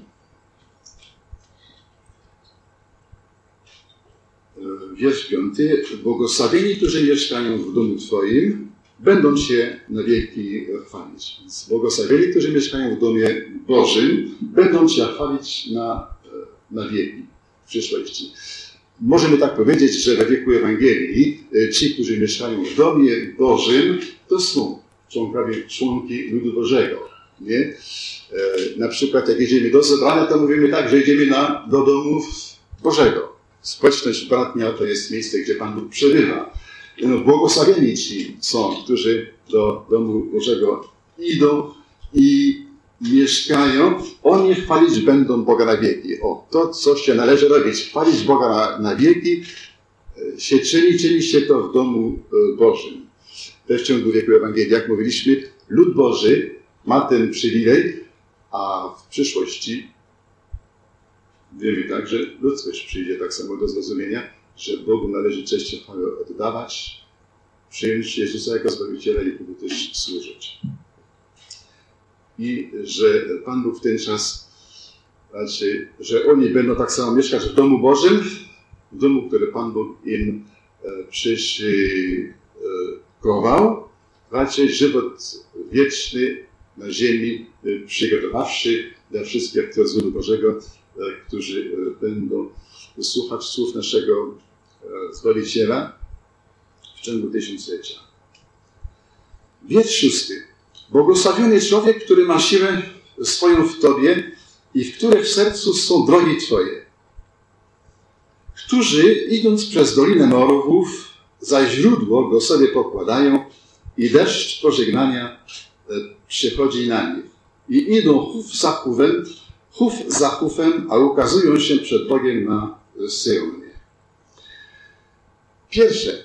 Wiersz piąty. Błogosławieni, którzy mieszkają w domu Twoim, będą się na wieki chwalić. Więc błogosławieni, którzy mieszkają w domie Bożym, będą się chwalić na, na wieki w przyszłości. Możemy tak powiedzieć, że we wieku Ewangelii ci, którzy mieszkają w domie Bożym, to są członkowie, członki ludu Bożego. Nie? E, na przykład jak jedziemy do zebrania, to mówimy tak, że jedziemy na, do domów Bożego. Społeczność bratnia to jest miejsce, gdzie Pan Bóg przebywa. No, błogosławieni ci są, którzy do domu Bożego idą i mieszkają. Oni chwalić będą Boga na wieki. O, to, co się należy robić, chwalić Boga na, na wieki, się czyni, czyni się to w domu Bożym. Też w ciągu wieku Ewangelii, jak mówiliśmy, lud Boży ma ten przywilej, a w przyszłości Wiemy także, ludzkość przyjdzie tak samo do zrozumienia, że Bogu należy cześć i chwałę oddawać, przyjąć Jezusa jako Zbawiciela i Bogu też służyć. I że Pan Bóg w ten czas, znaczy, że oni będą tak samo mieszkać w domu Bożym, w domu, który Pan Bóg im e, przyszykował, raczej żywot wieczny na ziemi, e, przygotowawszy dla wszystkich rodzaju Bożego, e, którzy e, będą słuchać słów naszego e, Zbawiciela w ciągu tysiąclecia. Wiersz szósty. Błogosławiony człowiek, który ma siłę swoją w Tobie i w których sercu są drogi Twoje, którzy, idąc przez dolinę morwów, za źródło go sobie pokładają i deszcz pożegnania przychodzi na nich. I idą chów za chówem, chów za chówem, a ukazują się przed Bogiem na Syjonie. Pierwsze.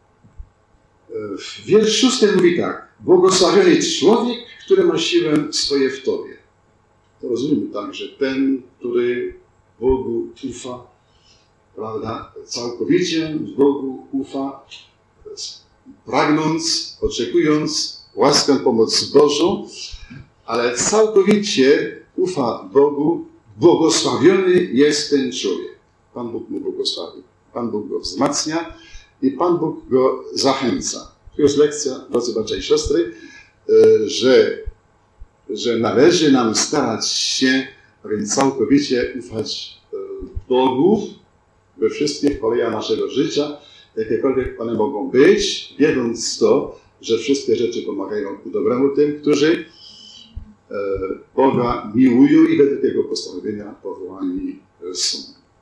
Wiersz szósty mówi tak. Błogosławiony człowiek, który ma siłę swoje w Tobie. To rozumiemy tak, że ten, który Bogu ufa, prawda, całkowicie Bogu ufa, pragnąc, oczekując łaskę, pomoc Bożą, ale całkowicie ufa Bogu, błogosławiony jest ten człowiek. Pan Bóg mu błogosławi. Pan Bóg go wzmacnia i Pan Bóg go zachęca. To jest lekcja, drodzy bracia i siostry, że, że należy nam starać się, a więc całkowicie ufać Bogu we wszystkich kolejach naszego życia, jakiekolwiek one mogą być, wiedząc to, że wszystkie rzeczy pomagają ku dobremu tym, którzy Boga miłują i według tego postanowienia powołani są.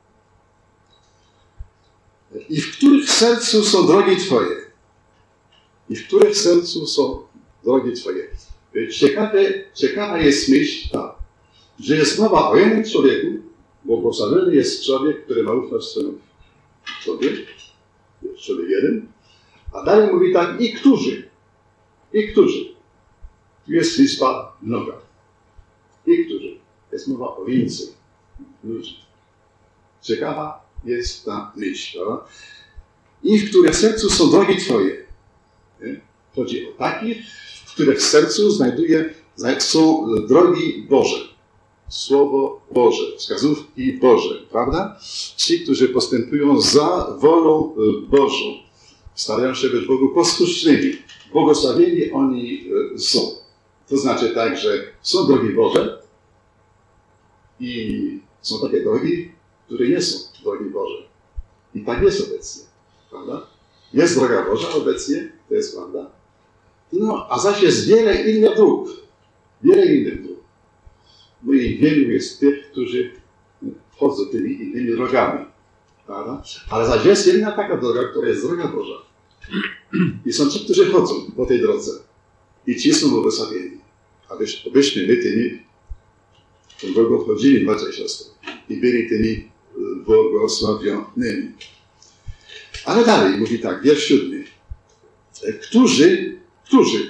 I w których sercu są drogi Twoje? I w których sercu są drogi Twoje? Ciekawe, ciekawa jest myśl ta, że jest mowa o jednym człowieku, błogosławiony jest człowiek, który ma ufać swoją Tobie, jest człowiek jeden, a dalej mówi tak, i którzy, i którzy. Tu jest liczba mnoga. I którzy. Jest mowa o więcej ludzi. Ciekawa jest ta myśl. Prawda? I w których sercu są drogi Twoje. Nie? Chodzi o takich, w których sercu znajduje, są drogi Boże. Słowo Boże, wskazówki Boże, prawda? Ci, którzy postępują za wolą Bożą, starają się być Bogu posłusznymi. Błogosławieni oni są. To znaczy tak, że są drogi Boże i są takie drogi, które nie są drogi Boże. I tak jest obecnie, prawda? Jest droga Boża obecnie, to jest prawda. No, a zaś jest wiele innych dróg. Wiele innych dróg. No i wielu jest tych, którzy wchodzą tymi innymi drogami, prawda? Ale zaś jest jedna taka droga, która jest droga Boża. I są ci, którzy chodzą po tej drodze. I ci są błogosławieni. Abyś, abyśmy my tymi tą drogą chodzili, bracia i siostry. I byli tymi błogosławionymi. Ale dalej mówi tak, wiersz siódmy. Którzy, którzy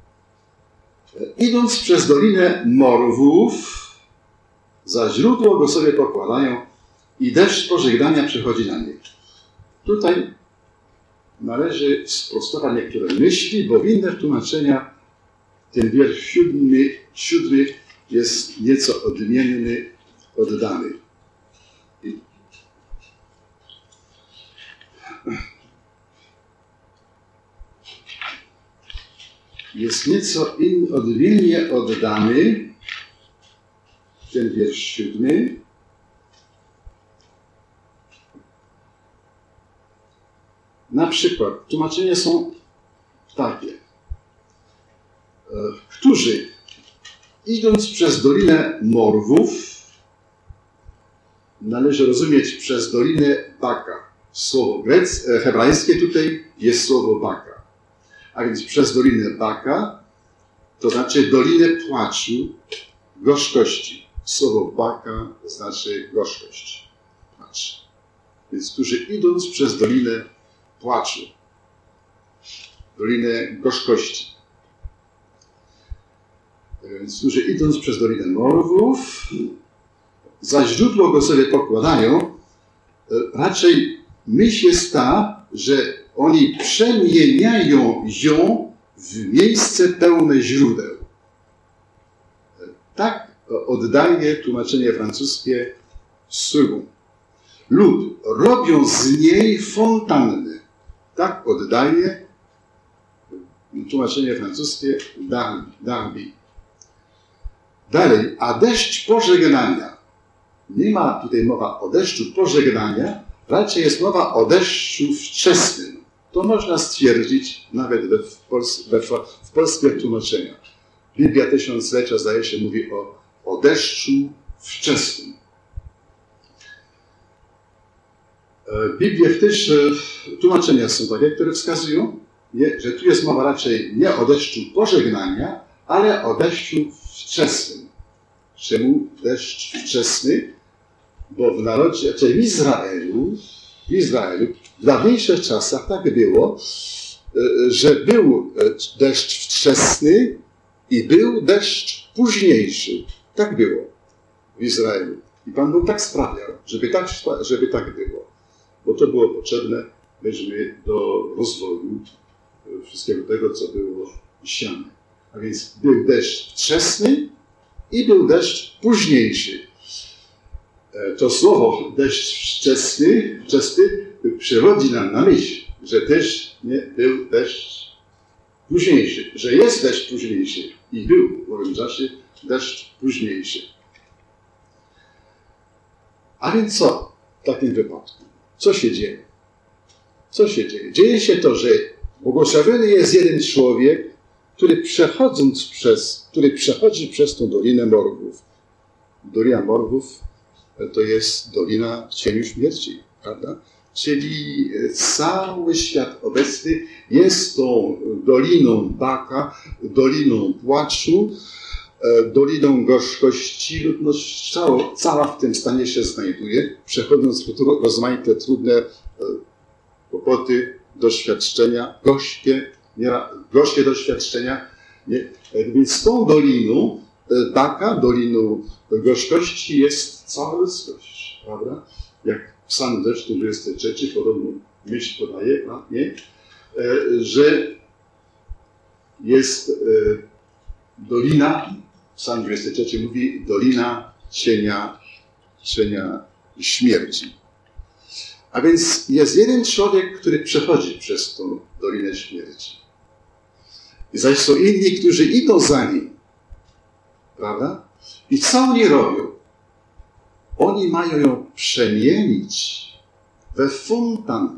idąc przez dolinę morwów, za źródło go sobie pokładają i deszcz pożegnania przychodzi na nich. Tutaj należy sprostować niektóre myśli, bo w innych tłumaczeniach ten wiersz siódmy, siódmy jest nieco odmienny, oddany. Jest nieco in, odmiennie oddany ten wiersz siódmy. Na przykład tłumaczenia są takie. Którzy idąc przez dolinę morwów, należy rozumieć przez dolinę Baka. Słowo greckie, hebrajskie tutaj jest słowo Baka. A więc przez dolinę Baka, to znaczy dolinę płaczu, gorzkości. Słowo Baka znaczy gorzkość. Płacz. Więc którzy idąc przez dolinę płaczu, dolinę gorzkości. Więc którzy idąc przez dolinę morwów, za źródło go sobie pokładają, raczej myśl jest ta, że oni przemieniają ją w miejsce pełne źródeł. Tak oddaje tłumaczenie francuskie Second. Lud robią z niej fontannę. Tak oddaje tłumaczenie francuskie Darby. Dalej, a deszcz pożegnania. Nie ma tutaj mowa o deszczu pożegnania, raczej jest mowa o deszczu wczesnym. To można stwierdzić nawet we, w, Pols we, w polskich tłumaczeniach. Biblia Tysiąclecia, zdaje się, mówi o, o deszczu wczesnym. Biblie w też tłumaczenia są takie, które wskazują, że tu jest mowa raczej nie o deszczu pożegnania, ale o deszczu wczesnym. Czemu deszcz wczesny? Bo w narodzie, czyli w Izraelu, w Izraelu, w dawniejszych czasach tak było, że był deszcz wczesny i był deszcz późniejszy. Tak było w Izraelu. I Pan Bóg tak sprawiał, żeby tak, żeby tak było. Bo to było potrzebne, weźmy, do rozwoju wszystkiego tego, co było siane. A więc był deszcz wczesny i był deszcz późniejszy. To słowo deszcz wczesny, wczesny przywodzi nam na myśl, że też nie był deszcz późniejszy, że jest deszcz późniejszy i był w owym czasie deszcz późniejszy. A więc co w takim wypadku? Co się dzieje? Co się dzieje? Dzieje się to, że błogosławiony jest jeden człowiek, który przechodząc przez, który przechodzi przez tą Dolinę Morgów. Dolina Morgów to jest Dolina Cieniu Śmierci, prawda? Czyli cały świat obecny jest tą Doliną Baka, Doliną Płaczu, Doliną Gorzkości. Ludność cała, cała w tym stanie się znajduje, przechodząc rozmaite, trudne kłopoty, doświadczenia, gorzkie, nie, gorzkie doświadczenia. Nie? Więc tą Doliną Baka, Doliną Gorzkości jest cała ludzkość, prawda? Jak Psalm zresztą dwudziesty trzeci podobną myśl podaje, nie? Że jest dolina, Psalm dwudziesty trzeci mówi, dolina cienia, cienia śmierci. A więc jest jeden człowiek, który przechodzi przez tą dolinę śmierci. I zaś są inni, którzy idą za nim. Prawda? I co oni robią? Oni mają ją przemienić we fontannę,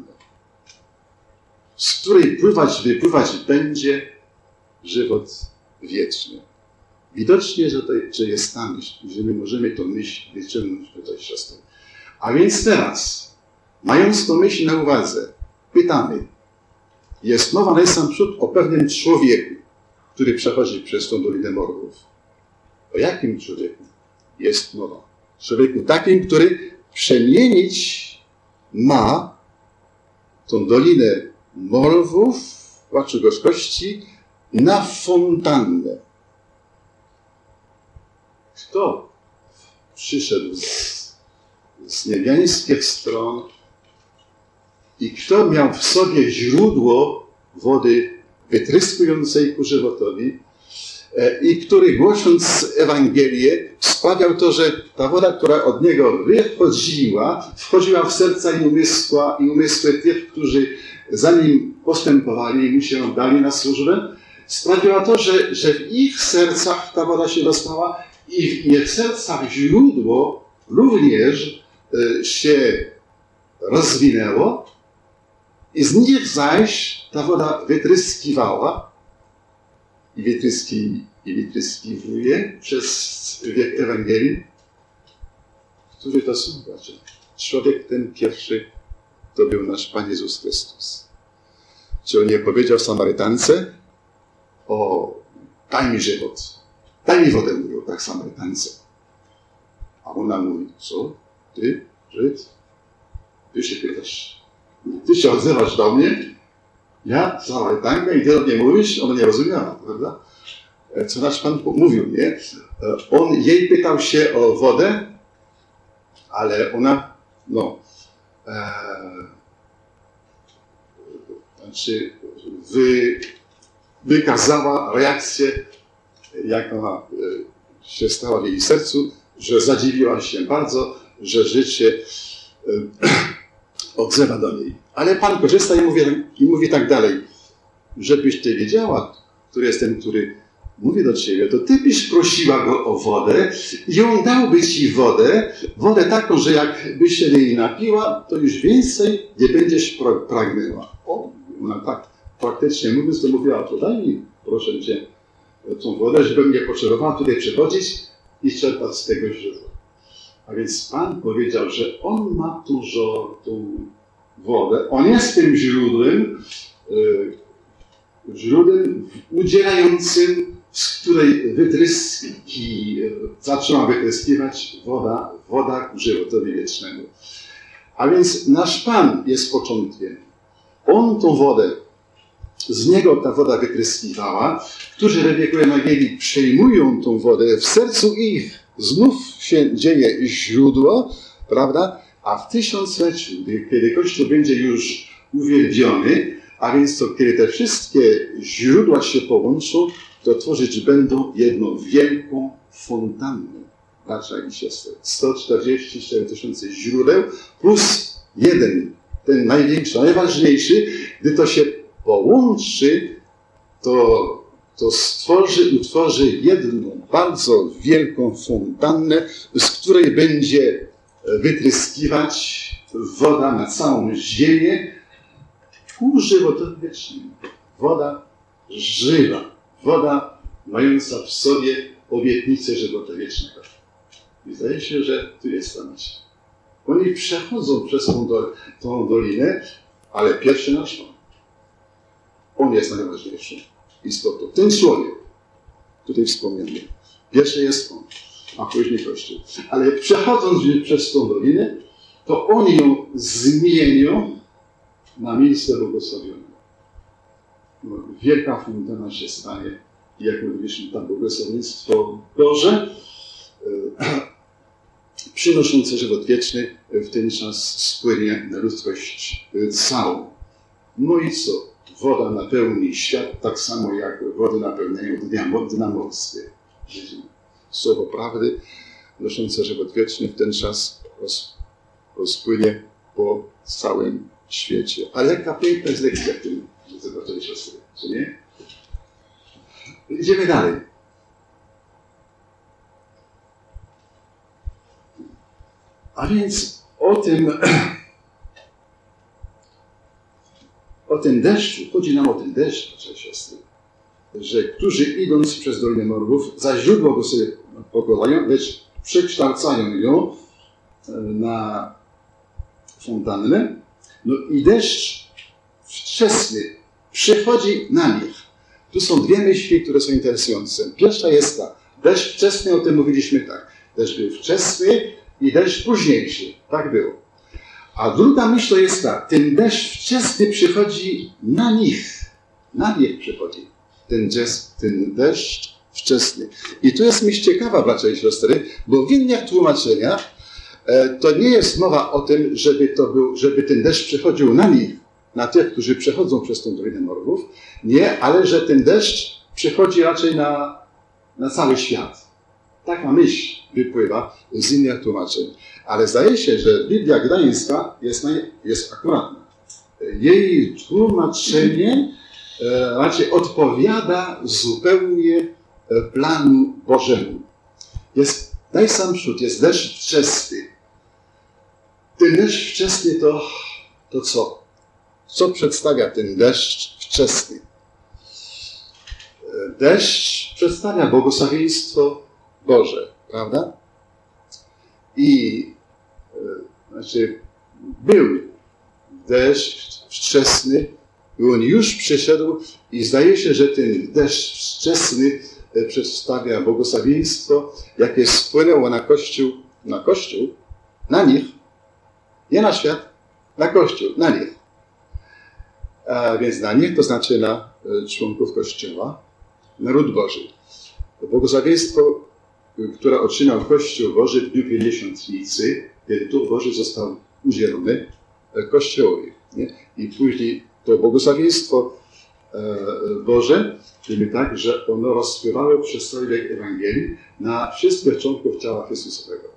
z której pływać, wypływać będzie żywot wieczny. Widocznie, że, to, że jest ta myśl, że my możemy tą myśl wyciągnąć tutaj siostrę. A więc teraz, mając tą myśl na uwadze, pytamy, jest mowa na sam przód o pewnym człowieku, który przechodzi przez tą Dolinę Morgów. O jakim człowieku jest mowa? Człowieku takim, który przemienić ma tą Dolinę Morgów, płaczu gorzkości, na fontannę. Kto przyszedł z, z niebiańskich stron i kto miał w sobie źródło wody wytryskującej ku żywotowi i który głosząc Ewangelię sprawiał to, że ta woda, która od niego wychodziła, wchodziła w serca i umysła, i umysły tych, którzy za nim postępowali i mu się dali na służbę, sprawiła to, że, że w ich sercach ta woda się dostała i w ich sercach źródło również się rozwinęło i z nich zaś ta woda wytryskiwała i, wytryski, i wytryskiwuje przez wiek Ewangelii. Którzy to są? Człowiek ten pierwszy to był nasz Pan Jezus Chrystus. Czy on nie powiedział Samarytance o daj mi żywot, daj mi wodę, mówił tak Samarytance. A ona mówi, co? Ty, Żyd? Ty się pytasz, ty się odzywasz do mnie? Ja, Samarytanka, i ty do mnie mówisz? Ona nie rozumiała, prawda? Co nasz Pan mówił, nie? On jej pytał się o wodę, ale ona, no, e, znaczy wy, wykazała reakcję, jak ona e, się stała w jej sercu, że zadziwiła się bardzo, że życie e, odzewa do niej. Ale Pan korzysta i mówi, i mówi tak dalej, żebyś Ty wiedziała, który jest ten, który mówi do Ciebie, to Ty byś prosiła Go o wodę i On dałby Ci wodę, wodę taką, że jakbyś się jej napiła, to już więcej nie będziesz pragnęła. O, ona tak praktycznie mówiąc, to mówiła, to daj mi, proszę Cię, tą wodę, żebym nie potrzebowała tutaj przechodzić i czerpać z tego źródła. A więc Pan powiedział, że On ma dużo tą wodę, On jest tym źródłem, yy, źródłem udzielającym, z której wytryski, zaczęła wytryskiwać woda, woda ku żywotowi wiecznemu. A więc nasz Pan jest początkiem. On tą wodę, z Niego ta woda wytryskiwała, którzy religii Ewangelii przejmują tą wodę, w sercu ich znów się dzieje źródło, prawda? A w tysiącleciu, kiedy Kościół będzie już uwielbiony, a więc to, kiedy te wszystkie źródła się połączą, to tworzyć będą jedną wielką fontannę. Bracia i siostry. sto czterdzieści cztery tysiące źródeł plus jeden, ten największy, najważniejszy. Gdy to się połączy, to, to stworzy, utworzy jedną bardzo wielką fontannę, z której będzie wytryskiwać woda na całą ziemię ku żywotowi wiecznemu. Woda żywa. Woda mająca w sobie obietnicę żywota wiecznego. I zdaje się, że tu jest ta myśl. Oni przechodzą przez tą, do, tą dolinę, ale pierwszy nasz Pan. On jest najważniejszy istotą. Ten człowiek, tutaj wspomniany, pierwszy jest On, a później Kościół. Ale przechodząc przez tą dolinę, to oni ją zmienią na miejsce błogosławione. No, wielka fontanna się stanie, i jak mówiliśmy, tam błogosławieństwo Boże, przynoszące żywot wieczny, w ten czas spłynie na ludzkość całą. No i co? Woda napełni świat, tak samo jak wody napełniają dna morskie. Słowo prawdy, noszące żywot wieczny, w ten czas roz, rozpłynie po całym świecie. Ale jaka piękna jest lekcja w tym, że zobaczyli siostry, czy nie? Idziemy dalej. A więc o tym, o ten deszczu, chodzi nam o ten deszcz, proszę siostry, że którzy idąc przez Dolinę Morwów, za źródło go sobie pokładają, lecz przekształcają ją na fontannę, no i deszcz wczesny przychodzi na nich. Tu są dwie myśli, które są interesujące. Pierwsza jest ta, deszcz wczesny, o tym mówiliśmy tak, deszcz był wczesny i deszcz późniejszy, tak było. A druga myśl to jest ta, ten deszcz wczesny przychodzi na nich, na nich przychodzi ten, ten deszcz wczesny. I tu jest myśl ciekawa, bracia i siostry, bo w innych tłumaczeniach e, to nie jest mowa o tym, żeby, to był, żeby ten deszcz przychodził na nich, na tych, którzy przechodzą przez tą Dolinę Morwów. Nie, ale że ten deszcz przychodzi raczej na, na cały świat. Taka myśl wypływa z innych tłumaczeń. Ale zdaje się, że Biblia Gdańska jest, naj, jest akuratna. Jej tłumaczenie e, raczej odpowiada zupełnie planu Bożemu. Jest, daj sam przód, jest deszcz wczesny. Ten deszcz wczesny to, to co? Co przedstawia ten deszcz wczesny? Deszcz przedstawia błogosławieństwo Boże, prawda? I e, znaczy był deszcz wczesny, i on już przyszedł i zdaje się, że ten deszcz wczesny przedstawia błogosławieństwo, jakie spłynęło na Kościół, na Kościół, na nich, nie na świat, na Kościół, na nich. A więc na nich to znaczy na członków Kościoła, naród Boży. Błogosławieństwo, które otrzymał Kościół Boży w dniu Pięćdziesiątnicy, kiedy Duch Boży został udzielony Kościołowi. Nie? I później to błogosławieństwo Boże, czyli tak, że ono rozpływało przez cały wiek Ewangelii na wszystkich członków ciała Chrystusowego.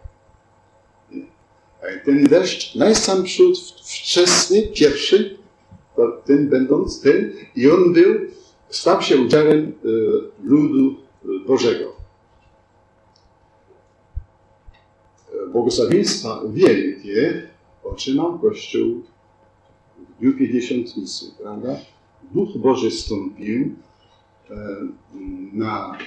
Ten deszcz, najsamprzód wczesny, pierwszy, to ten będąc ten, i on był, stał się udziałem ludu Bożego. Błogosławieństwa wielkie otrzymał Kościół w dniu Pięćdziesiątnicy, prawda? Duch Boży stąpił na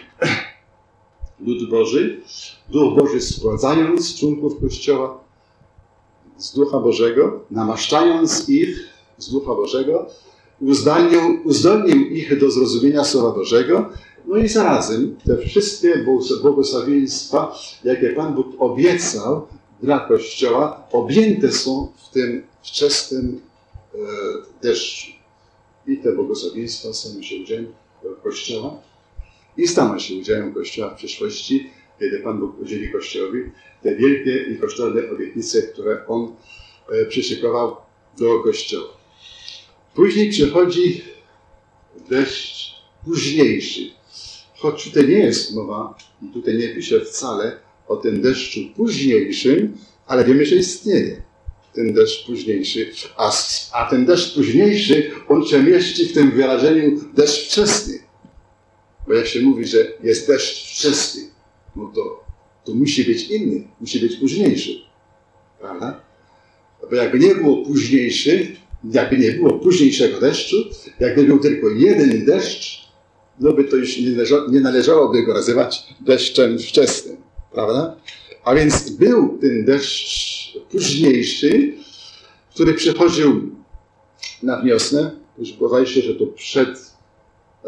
lud Boży. Duch Boży sprowadzając członków Kościoła z Ducha Bożego, namaszczając ich z Ducha Bożego, uzdolnił, uzdolnił ich do zrozumienia Słowa Bożego, no i zarazem te wszystkie błogosławieństwa, jakie Pan Bóg obiecał dla Kościoła, objęte są w tym wczesnym e, deszczu. I te błogosławieństwa staną się udziałem Kościoła i staną się udziałem Kościoła w przyszłości, kiedy Pan Bóg udzieli Kościołowi te wielkie i kosztowne obietnice, które On e, przyszykował do Kościoła. Później przychodzi deszcz późniejszy. Choć tutaj nie jest mowa, i tutaj nie pisze wcale o tym deszczu późniejszym, ale wiemy, że istnieje ten deszcz późniejszy. A, a ten deszcz późniejszy, on się mieści w tym wyrażeniu deszcz wczesny. Bo jak się mówi, że jest deszcz wczesny, no to, to musi być inny, musi być późniejszy. Prawda? Bo jakby nie było późniejszy, jakby nie było późniejszego deszczu, jakby był tylko jeden deszcz, no by to już nie, należa, nie należałoby go nazywać deszczem wczesnym, prawda? A więc był ten deszcz późniejszy, który przychodził na wiosnę, już zdaje się, że to przed, e,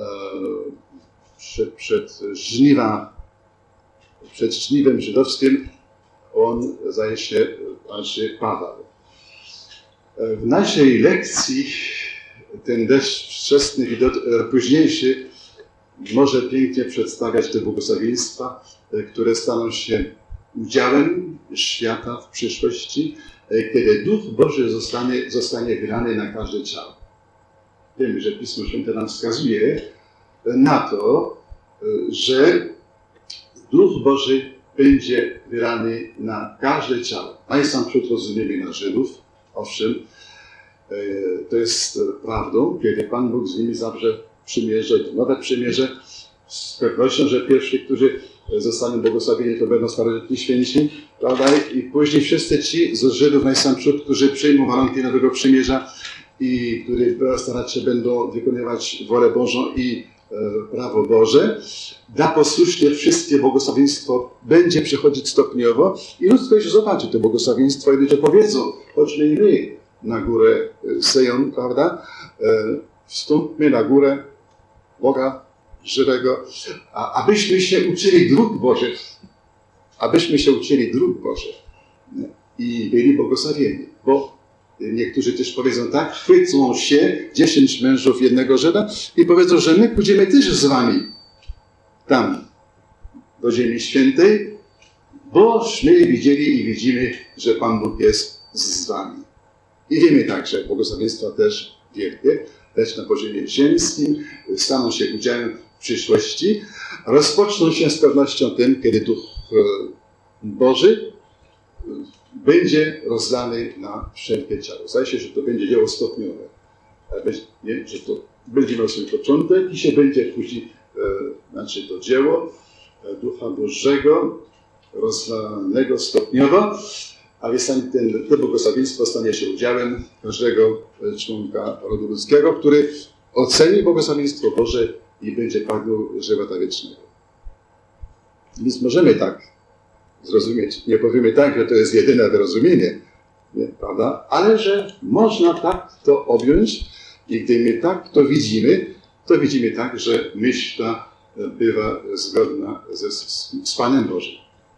przed, przed żniwa, przed żniwem żydowskim, on zdaje się, aż padał. W naszej lekcji ten deszcz wczesny i późniejszy może pięknie przedstawiać te błogosławieństwa, które staną się udziałem świata w przyszłości, kiedy Duch Boży zostanie, zostanie wylany na każde ciało. Wiemy, że Pismo Święte nam wskazuje na to, że Duch Boży będzie wylany na każde ciało. Najsamprzód rozumiemy na Żydów, owszem, to jest prawdą, kiedy Pan Bóg z nimi zawrze przymierze, nowe przymierze, z pewnością, że pierwsi, którzy zostaną błogosławieni, to będą starożytni święci, prawda? I później wszyscy ci z Żydów najsamprzód, którzy przyjmą warunki nowego przymierza i którzy starać się będą wykonywać wolę Bożą i e, prawo Boże, da posłusznie wszystkie błogosławieństwo będzie przechodzić stopniowo i ludzko już zobaczy te błogosławieństwo i ludzie powiedzą, chodźmy i my na górę Syjon, prawda? E, wstąpmy na górę Boga żywego, a, abyśmy się uczyli dróg Bożych, abyśmy się uczyli dróg Bożych i byli błogosławieni, bo niektórzy też powiedzą tak, chwycą się dziesięć mężów jednego Żyda i powiedzą, że my pójdziemy też z wami tam do Ziemi Świętej, bośmy widzieli i widzimy, że Pan Bóg jest z wami. I wiemy także, błogosławieństwa też wielkie, lecz na poziomie ziemskim staną się udziałem w przyszłości. Rozpoczną się z pewnością tym, kiedy Duch Boży będzie rozlany na wszelkie ciało. Zdaje się, że to będzie dzieło stopniowe. Nie? Że to będzie miał swój początek i się będzie później, e, znaczy to dzieło Ducha Bożego rozlanego stopniowo, a więc ten, to błogosławieństwo stanie się udziałem każdego członka rodu ludzkiego, który oceni błogosławieństwo Boże i będzie pragnął żywota wiecznego. Więc możemy tak zrozumieć. Nie powiemy tak, że to jest jedyne wyrozumienie, nie, prawda? Ale że można tak to objąć i gdy my tak to widzimy, to widzimy tak, że myśl ta bywa zgodna ze, z, z Panem Bożym.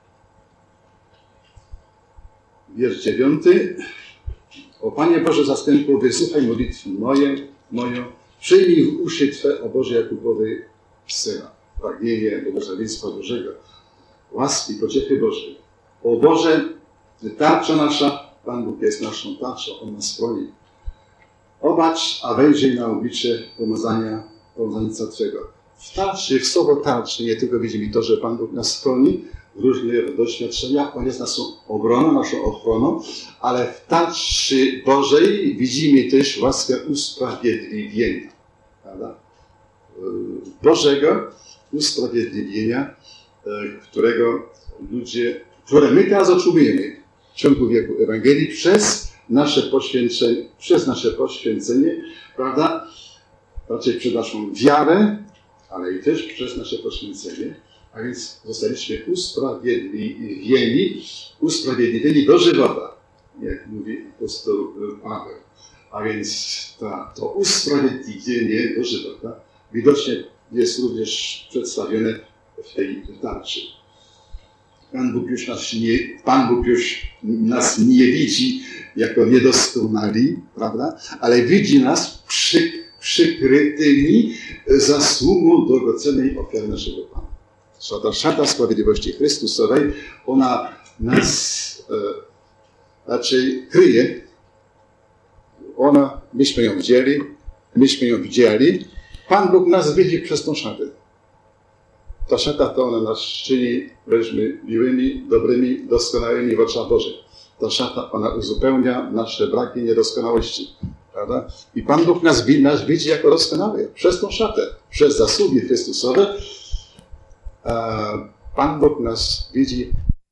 Wiersz dziewiąty. O Panie Boże zastępu, wysłuchaj modlitwy moje, moją, przyjmij w uszy Twe, o Boże Jakubowy Syna. Pragnienie błogosławieństwa Bożego, łaski, pociechy Bożej. O Boże, Tarcza nasza, Pan Bóg jest naszą tarczą, On nas chroni. Obacz, a wejrzyj na oblicze pomazania, pomazańca Twego. W tarczy, w słowo tarczy nie tylko widzimy to, że Pan Bóg nas chroni w różnych doświadczeniach, On jest naszą obroną, naszą ochroną, ale w tarczy Bożej widzimy też łaskę usprawiedliwienia. Prawda? Bożego usprawiedliwienia, którego ludzie, które my teraz otrzymujemy w ciągu wieku Ewangelii przez nasze poświęcenie, przez nasze poświęcenie, prawda? Raczej przez naszą wiarę, ale i też przez nasze poświęcenie, a więc zostaliśmy usprawiedliwieni, usprawiedliwieni do żywota, jak mówi apostoł Paweł. A więc ta, to usprawiedliwienie do żywota widocznie jest również przedstawione w tej tarczy. Pan Bóg już nas nie, Pan Bóg już nas nie widzi jako niedoskonali, prawda? Ale widzi nas przy, przykrytymi zasługą drogocennej ofiary naszego Pana. Ta szata sprawiedliwości Chrystusowej, ona nas e, raczej kryje. Ona, myśmy ją widzieli, myśmy ją widzieli. Pan Bóg nas widzi przez tą szatę. Ta szata to ona nas czyni, weźmy, miłymi, dobrymi, doskonałymi w oczach Bożych. Ta szata, ona uzupełnia nasze braki niedoskonałości. Prawda? I Pan Bóg nas, nas widzi jako doskonały. Przez tą szatę, przez zasługi Chrystusowe, Pan Bóg nas widzi.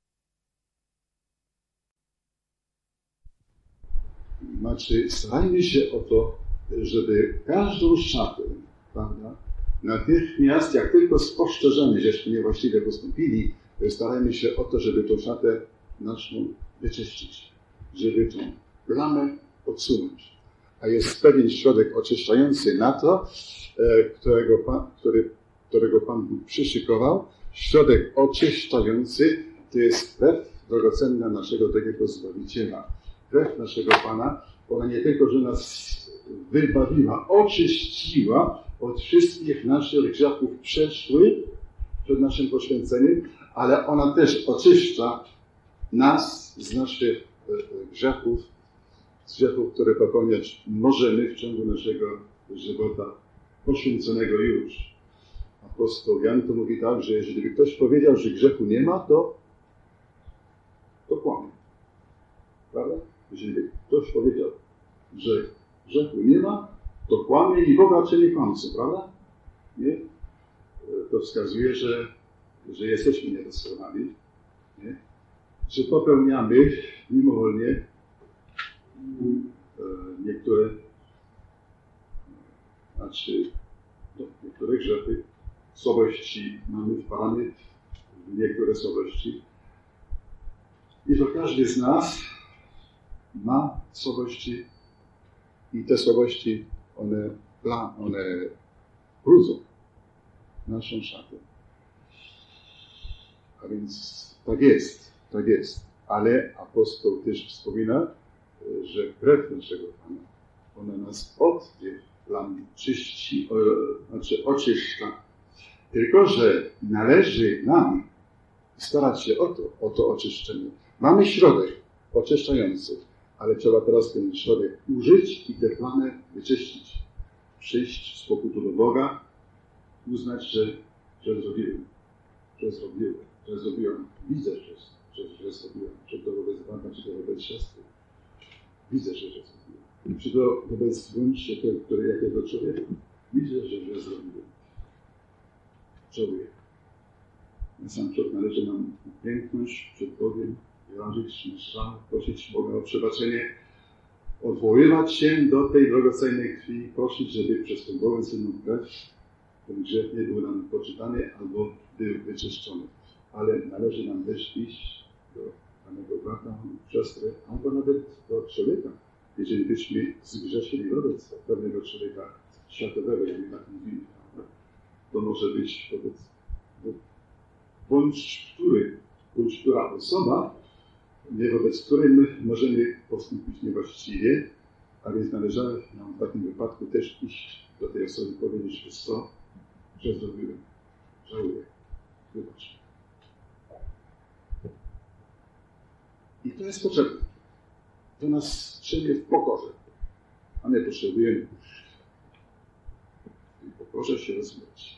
Znaczy, starajmy się o to, żeby każdą szatę, prawda, natychmiast, jak tylko spostrzeżemy, żeśmy niewłaściwie postąpili, starajmy się o to, żeby tą szatę naszą wyczyścić, żeby tą plamę odsunąć. A jest pewien środek oczyszczający na to, którego Pan, który, którego Pan Bóg przyszykował. Środek oczyszczający to jest krew drogocenna naszego drogiego Zbawiciela. Krew naszego Pana, ona nie tylko, że nas wybawiła, oczyściła od wszystkich naszych grzechów przeszłych przed naszym poświęceniem, ale ona też oczyszcza nas z naszych grzechów, z grzechów, które popełniać możemy w ciągu naszego żywota poświęconego już. Apostoł Jan to mówi tak, że jeżeli ktoś powiedział, że grzechu nie ma, to, to kłamie. Prawda? Jeżeli ktoś powiedział, że grzechu nie ma, to kłamie i Boga czyni kłamcą, prawda? Nie? To wskazuje, że, że jesteśmy niedoskonali, nie? Że popełniamy mimowolnie niektóre, znaczy no, niektóre grzechy, słabości mamy, wpadamy w niektóre słabości. I to każdy z nas ma słabości i te słabości, one, one brudzą naszą szatę. A więc tak jest, tak jest. Ale apostoł też wspomina, że krew naszego Pana, ona nas od tych plam czyści, o, znaczy oczyszcza. Tylko że należy nam starać się o to, o to oczyszczenie. Mamy środek oczyszczający, ale trzeba teraz ten środek użyć i tę plamę wyczyścić. Przyjść z pokutu do Boga, uznać, że, że zrobiłem, że zrobiłem, że zrobiłem. Widzę, że, że, że zrobiłem. Czy to wobec brata, czy to wobec siostry. Widzę, że, że zrobiłem. Czy to wobec włącznie tego, który jakiego człowieka. Widzę, że, że zrobiłem. Żałuję. Na sam czas należy nam uklęknąć przed Bogiem, wyrazić szal, prosić Boga o przebaczenie, odwoływać się do tej drogocennej krwi, prosić, żeby przez tę drogocenną krew ten grzech nie był nam poczytany albo był wyczyszczony. Ale należy nam też iść do danego brata, siostry, albo nawet do człowieka, jeżeli byśmy zgrzeszyli wobec pewnego człowieka światowego, jak tak mówimy. To może być wobec bądź który, bądź która osoba, nie wobec której my możemy postąpić niewłaściwie, a więc należało nam w takim wypadku też iść do tej osoby i powiedzieć, że co, że zrobiłem, żałuję, wybacz. I to jest potrzebne. To nas trzyma w pokorze, a nie potrzebujemy w pokorze się rozwijać.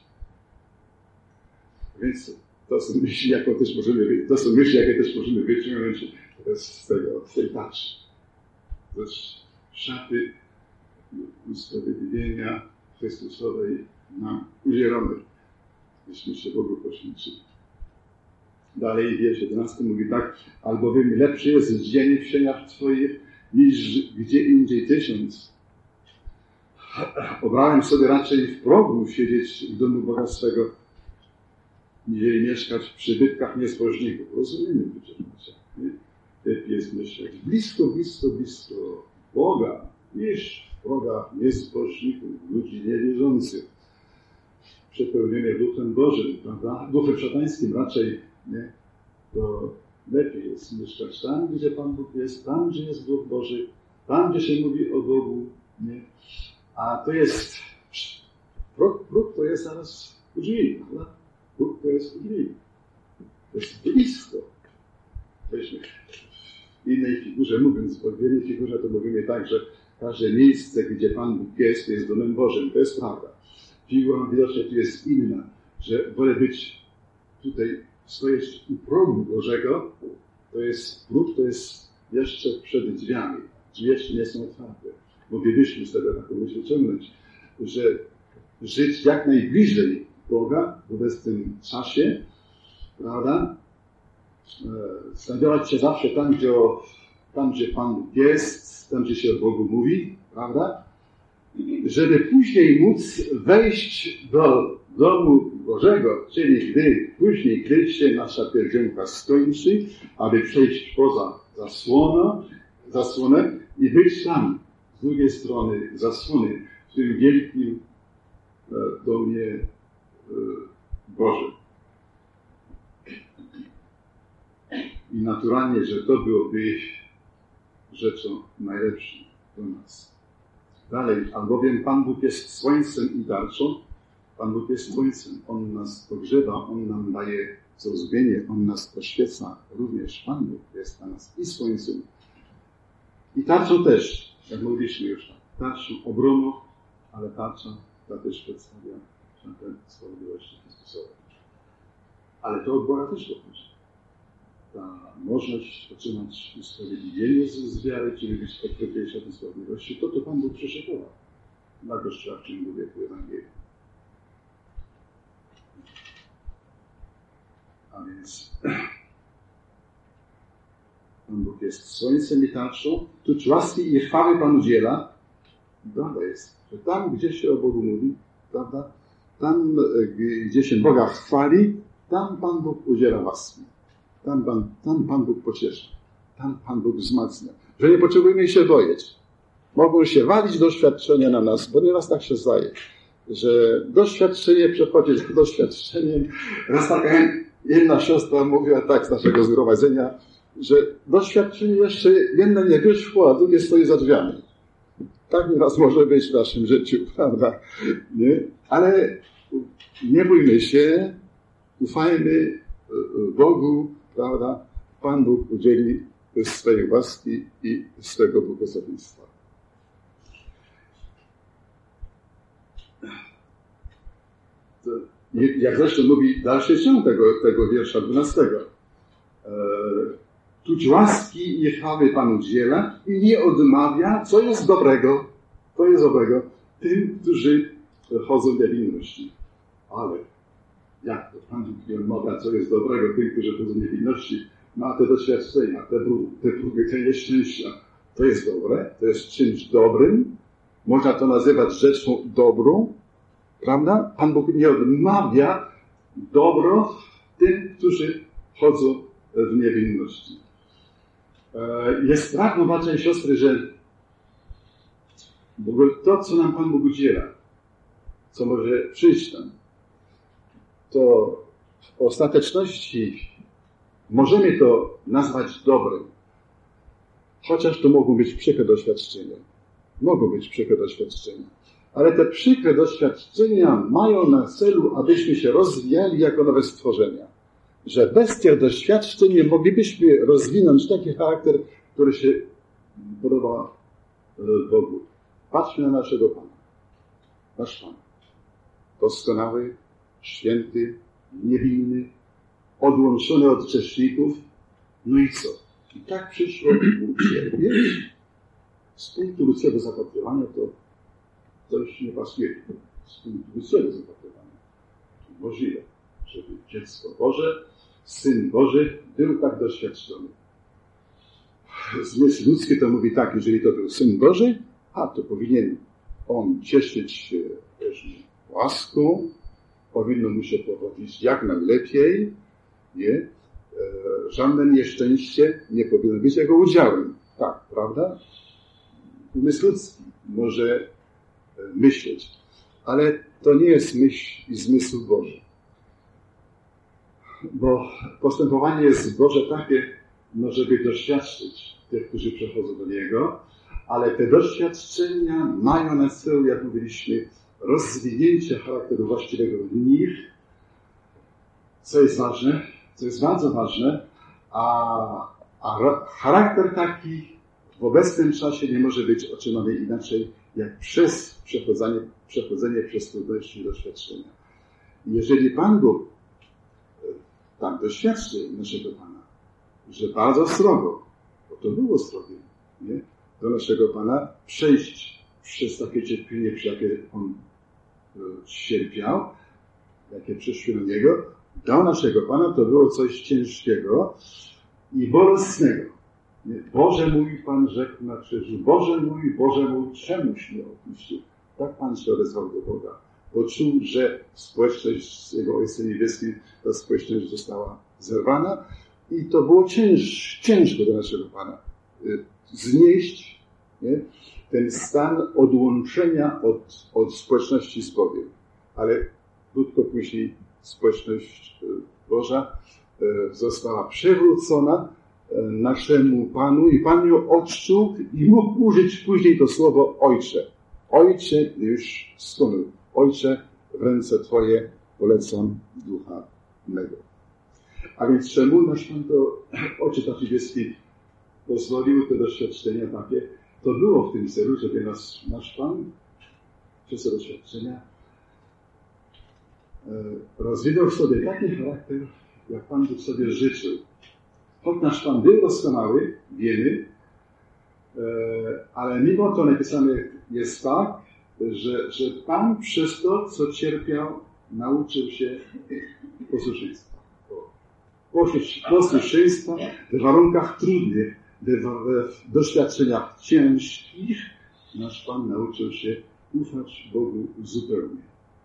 Więc to są myśli, jaką też możemy, to są myśli, jakie też możemy wyciągnąć z tego, z tej tarczy. To jest szaty usprawiedliwienia Chrystusowej nam udzielonej, jeśli się Bogu poświęcili. Dalej wiersz jedenasty mówi tak, albowiem lepszy jest dzień w sieniach Twoich, niż gdzie indziej tysiąc. Obrałem sobie raczej w progu siedzieć w domu Boga swego, niżeli mieszkać w przybytkach niezbożników. Rozumiemy przecież, nie? Lepiej jest mieszkać blisko, blisko, blisko Boga, niż w progach niezbożników, ludzi niewierzących. Przepełnienie Duchem Bożym, prawda? Duchem szatańskim raczej, nie? To lepiej jest mieszkać tam, gdzie Pan Bóg jest, tam, gdzie jest Duch Boży, tam, gdzie się mówi o Bogu, nie? A to jest, próg, próg to jest zaraz u drzwi, prawda? Próg to jest u drzwi. To jest blisko. Weźmy w innej figurze mówiąc, bo w jednej figurze to mówimy tak, że każde miejsce, gdzie Pan Bóg jest, jest domem Bożym. To jest prawda. Figura widocznie tu jest inna, że wolę być tutaj, stoić u progu Bożego, to jest próg, to jest jeszcze przed drzwiami. Drzwi jeszcze nie są otwarte. Moglibyśmy z tego taką myśl wyciągnąć, że żyć jak najbliżej Boga w obecnym czasie, prawda? Znajdować się zawsze tam, gdzie, tam, gdzie Pan Bóg jest, tam, gdzie się o Bogu mówi, prawda? Żeby później móc wejść do domu Bożego, czyli gdy później, gdy się nasza pielgrzymka skończy, aby przejść poza zasłonę, zasłonę i być tam, z drugiej strony zasłony, w tym wielkim domie Bożym. I naturalnie, że to byłoby rzeczą najlepszą do nas. Dalej, albowiem Pan Bóg jest słońcem i tarczą. Pan Bóg jest słońcem. On nas pogrzewa, On nam daje zrozumienie, On nas oświeca. Również Pan Bóg jest dla nas i słońcem, i tarczą też, jak mówiliśmy już. Tarczą obroną, ale tarcza ta też przedstawia szatę sprawiedliwości Chrystusowej. Ale to od Boga też dochodzi. Ta możliwość otrzymać usprawiedliwienie z wiary, czyli być podkreślenie szatą sprawiedliwości, to to Pan Bóg przyszykował dla Kościoła w ciągu wieku Ewangelii. A więc Pan Bóg jest słońcem i tarczą, tuż łaski i chwały Pan udziela. Prawda jest, że tam, gdzie się o Bogu mówi, prawda, tam, gdzie się Boga chwali, tam Pan Bóg udziela łaski. Tam Pan, tam Pan Bóg pociesza. Tam Pan Bóg wzmacnia. Że nie potrzebujemy się boić. Mogą się walić doświadczenia na nas, bo nieraz tak się zdaje, że doświadczenie przechodzi z doświadczeniem. Raz taka jedna siostra mówiła tak z naszego zgromadzenia, że doświadczenie jeszcze jedno nie wyszło, a drugie stoi za drzwiami. Tak nieraz może być w naszym życiu, prawda? Nie? Ale nie bójmy się, ufajmy Bogu, prawda? Pan Bóg udzieli swojej łaski i swego błogosławieństwa. To, jak zresztą mówi dalszy ciąg tego, tego wiersza dwunastego. E, Tuć łaski i chwały Pan udziela i nie odmawia, co jest dobrego, to jest dobrego, tym, którzy chodzą w niewinności. Ale jak to? Pan Bóg nie odmawia, co jest dobrego, tym, którzy chodzą w niewinności, ma te doświadczenia, te próby, te nieszczęścia. To jest dobre, to jest czymś dobrym, można to nazywać rzeczą dobrą, prawda? Pan Bóg nie odmawia dobro tym, którzy chodzą w niewinności. Jest strach, no bracia i siostry, że w ogóle to, co nam Pan Bóg udziela, co może przyjść nam, to w ostateczności możemy to nazwać dobrem. Chociaż to mogą być przykre doświadczenia. Mogą być przykre doświadczenia. Ale te przykre doświadczenia mają na celu, abyśmy się rozwijali jako nowe stworzenia. że bez tych doświadczeń nie moglibyśmy rozwinąć taki charakter, który się podoba Bogu. Patrzmy na naszego Pana. Nasz Pan. Doskonały, święty, niewinny, odłączony od grzeszników. No i co? I tak przyszło mu cierpieć. Z punktu ludzkiego zapatrywania to coś nie pasuje. Z punktu ludzkiego zapatrywania. Możliwe, żeby dziecko Boże, Syn Boży był tak doświadczony. Zmysł ludzki to mówi tak, jeżeli to był Syn Boży, a to powinien on cieszyć się też łaską, powinno mu się powodzić jak najlepiej, nie? E, żadne nieszczęście nie powinno być jego udziałem. Tak, prawda? Umysł ludzki może myśleć, ale to nie jest myśl i zmysł Boży. Bo postępowanie jest Boże takie, no żeby doświadczyć tych, którzy przechodzą do Niego, ale te doświadczenia mają na celu, jak mówiliśmy, rozwinięcie charakteru właściwego w nich, co jest ważne, co jest bardzo ważne, a, a charakter taki w obecnym czasie nie może być otrzymany inaczej, jak przez przechodzenie, przechodzenie przez trudności i doświadczenia. Jeżeli Pan Bóg tak doświadczy naszego Pana, że bardzo srogo, bo to było srogie, nie? Do naszego Pana przejść przez takie cierpienie, jakie On cierpiał, jakie przyszły na Niego, do naszego Pana to było coś ciężkiego i bolesnego. Nie? Boże mój, Pan rzekł na krzyżu, Boże mój, Boże mój, czemuś mnie opuścił? Tak Pan się odezwał do Boga. Poczuł, że społeczność z Jego Ojcem Niebieskim, ta społeczność została zerwana i to było cięż, ciężko dla naszego Pana znieść, nie? Ten stan odłączenia od, od społeczności z Bogiem. Ale krótko później społeczność Boża została przywrócona naszemu Panu i Pan ją odczuł i mógł użyć później to słowo Ojcze. Ojcze już skonał. Ojcze, w ręce Twoje polecam ducha mego. A więc czemu nasz Pan to Ojciec Niebieski pozwolił te doświadczenia takie? To było w tym celu, żeby nas, nasz Pan przez te doświadczenia rozwinął w sobie taki charakter, jak Pan Bóg sobie życzył. Choć nasz Pan był doskonały, wiemy, ale mimo to napisane jest tak, że, że Pan przez to, co cierpiał, nauczył się posłuszeństwa. Posłuszeństwa w warunkach trudnych, w doświadczeniach ciężkich, nasz Pan nauczył się ufać Bogu zupełnie.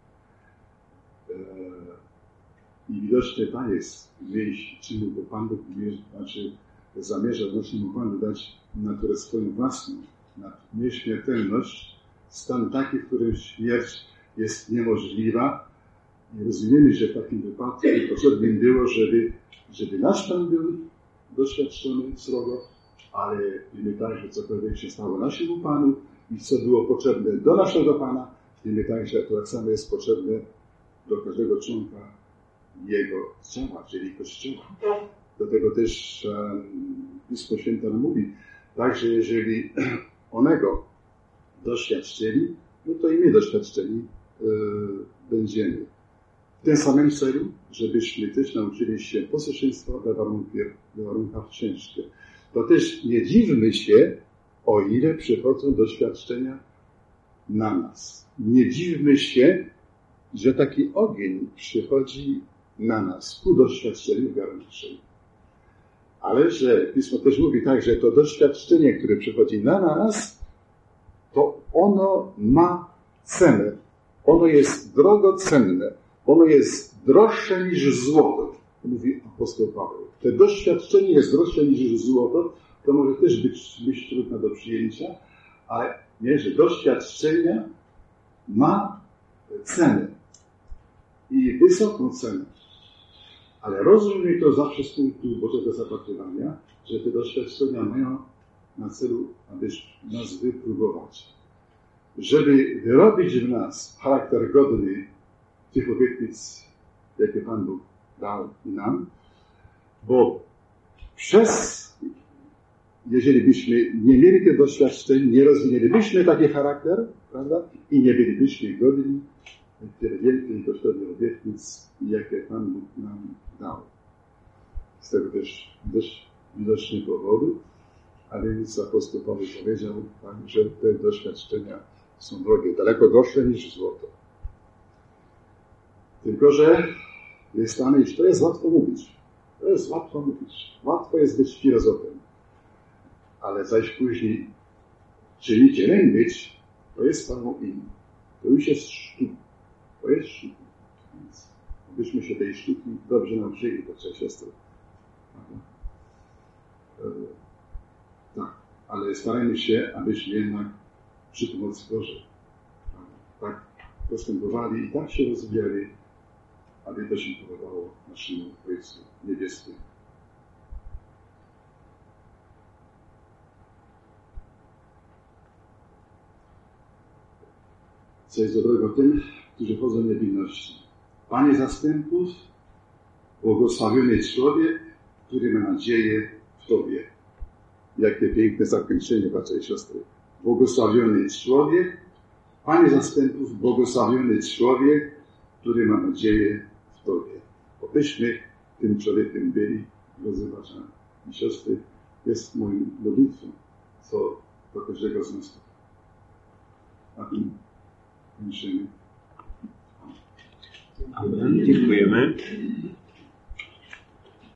I widocznie tak jest w miejscu czynu, bo Pan Bóg znaczy, zamierza naszemu Panu dać naturę swoją własną, na nieśmiertelność, stan taki, w którym śmierć jest niemożliwa. I rozumiemy, że w takim wypadku potrzebnym było, żeby, żeby nasz Pan był doświadczony srogo, ale wiemy także, cokolwiek się stało naszemu Panu i co było potrzebne do naszego Pana, wiemy także, to tak samo jest potrzebne do każdego członka Jego ciała, czyli Kościoła. Do tego też um, Pismo Święte nam mówi, także jeżeli onego doświadczyli, no to i my doświadczeni yy, będziemy. W tym samym celu, żebyśmy też nauczyli się posłuszeństwa we warunkach, we warunkach ciężkich. To też nie dziwmy się, o ile przychodzą doświadczenia na nas. Nie dziwmy się, że taki ogień przychodzi na nas ku doświadczeniu wiary naszej. Ale że Pismo też mówi tak, że to doświadczenie, które przychodzi na nas, to ono ma cenę. Ono jest drogocenne. Ono jest droższe niż złoto. To mówi apostoł Paweł. To doświadczenie jest droższe niż złoto. To może też być myśl trudna do przyjęcia, ale nie, że doświadczenie ma cenę. I wysoką cenę. Ale rozumiem to zawsze z punktu Bożego zapatrywania, że te doświadczenia mają na celu, aby nas wypróbować. Żeby wyrobić w nas charakter godny tych obietnic, jakie Pan Bóg dał nam, Bo przez, jeżeli byśmy nie mieli tych doświadczeń, nie rozwinęlibyśmy taki charakter, prawda? I nie bylibyśmy godni tyle wielkiej kosztownej obietnic, jakie Pan Bóg nam dał. Z tego też dość widocznych powodów, a więc apostoł Paweł powiedział, że te doświadczenia są drogie, daleko droższe niż złoto. Tylko że jest tam, iż to jest łatwo mówić. To jest łatwo mówić. Łatwo jest być filozofem. Ale zaś później czynicielem być, to jest sprawą inną. To już jest sztuka. To jest sztuka. Więc abyśmy się tej sztuki dobrze nauczyli, to trzeba siostry. Tak, ale starajmy się, abyśmy jednak przy pomocy Bożej tak postępowali i tak się rozwijali, aby to się podobało naszemu Ojcu Niebieskim. Coś dobrego tym, którzy chodzą w niewinności. Panie zastępów, błogosławiony człowiek, który ma nadzieję w Tobie. Jakie piękne zakończenie, bracia i siostry. Błogosławiony człowiek, Panie zastępów, błogosławiony człowiek, który ma nadzieję w Tobie. Obyśmy tym człowiekiem byli, drodzy bracia i siostry, jest moją modlitwą, co do każdego z nas. A tym kończymy. Amen. Dziękujemy.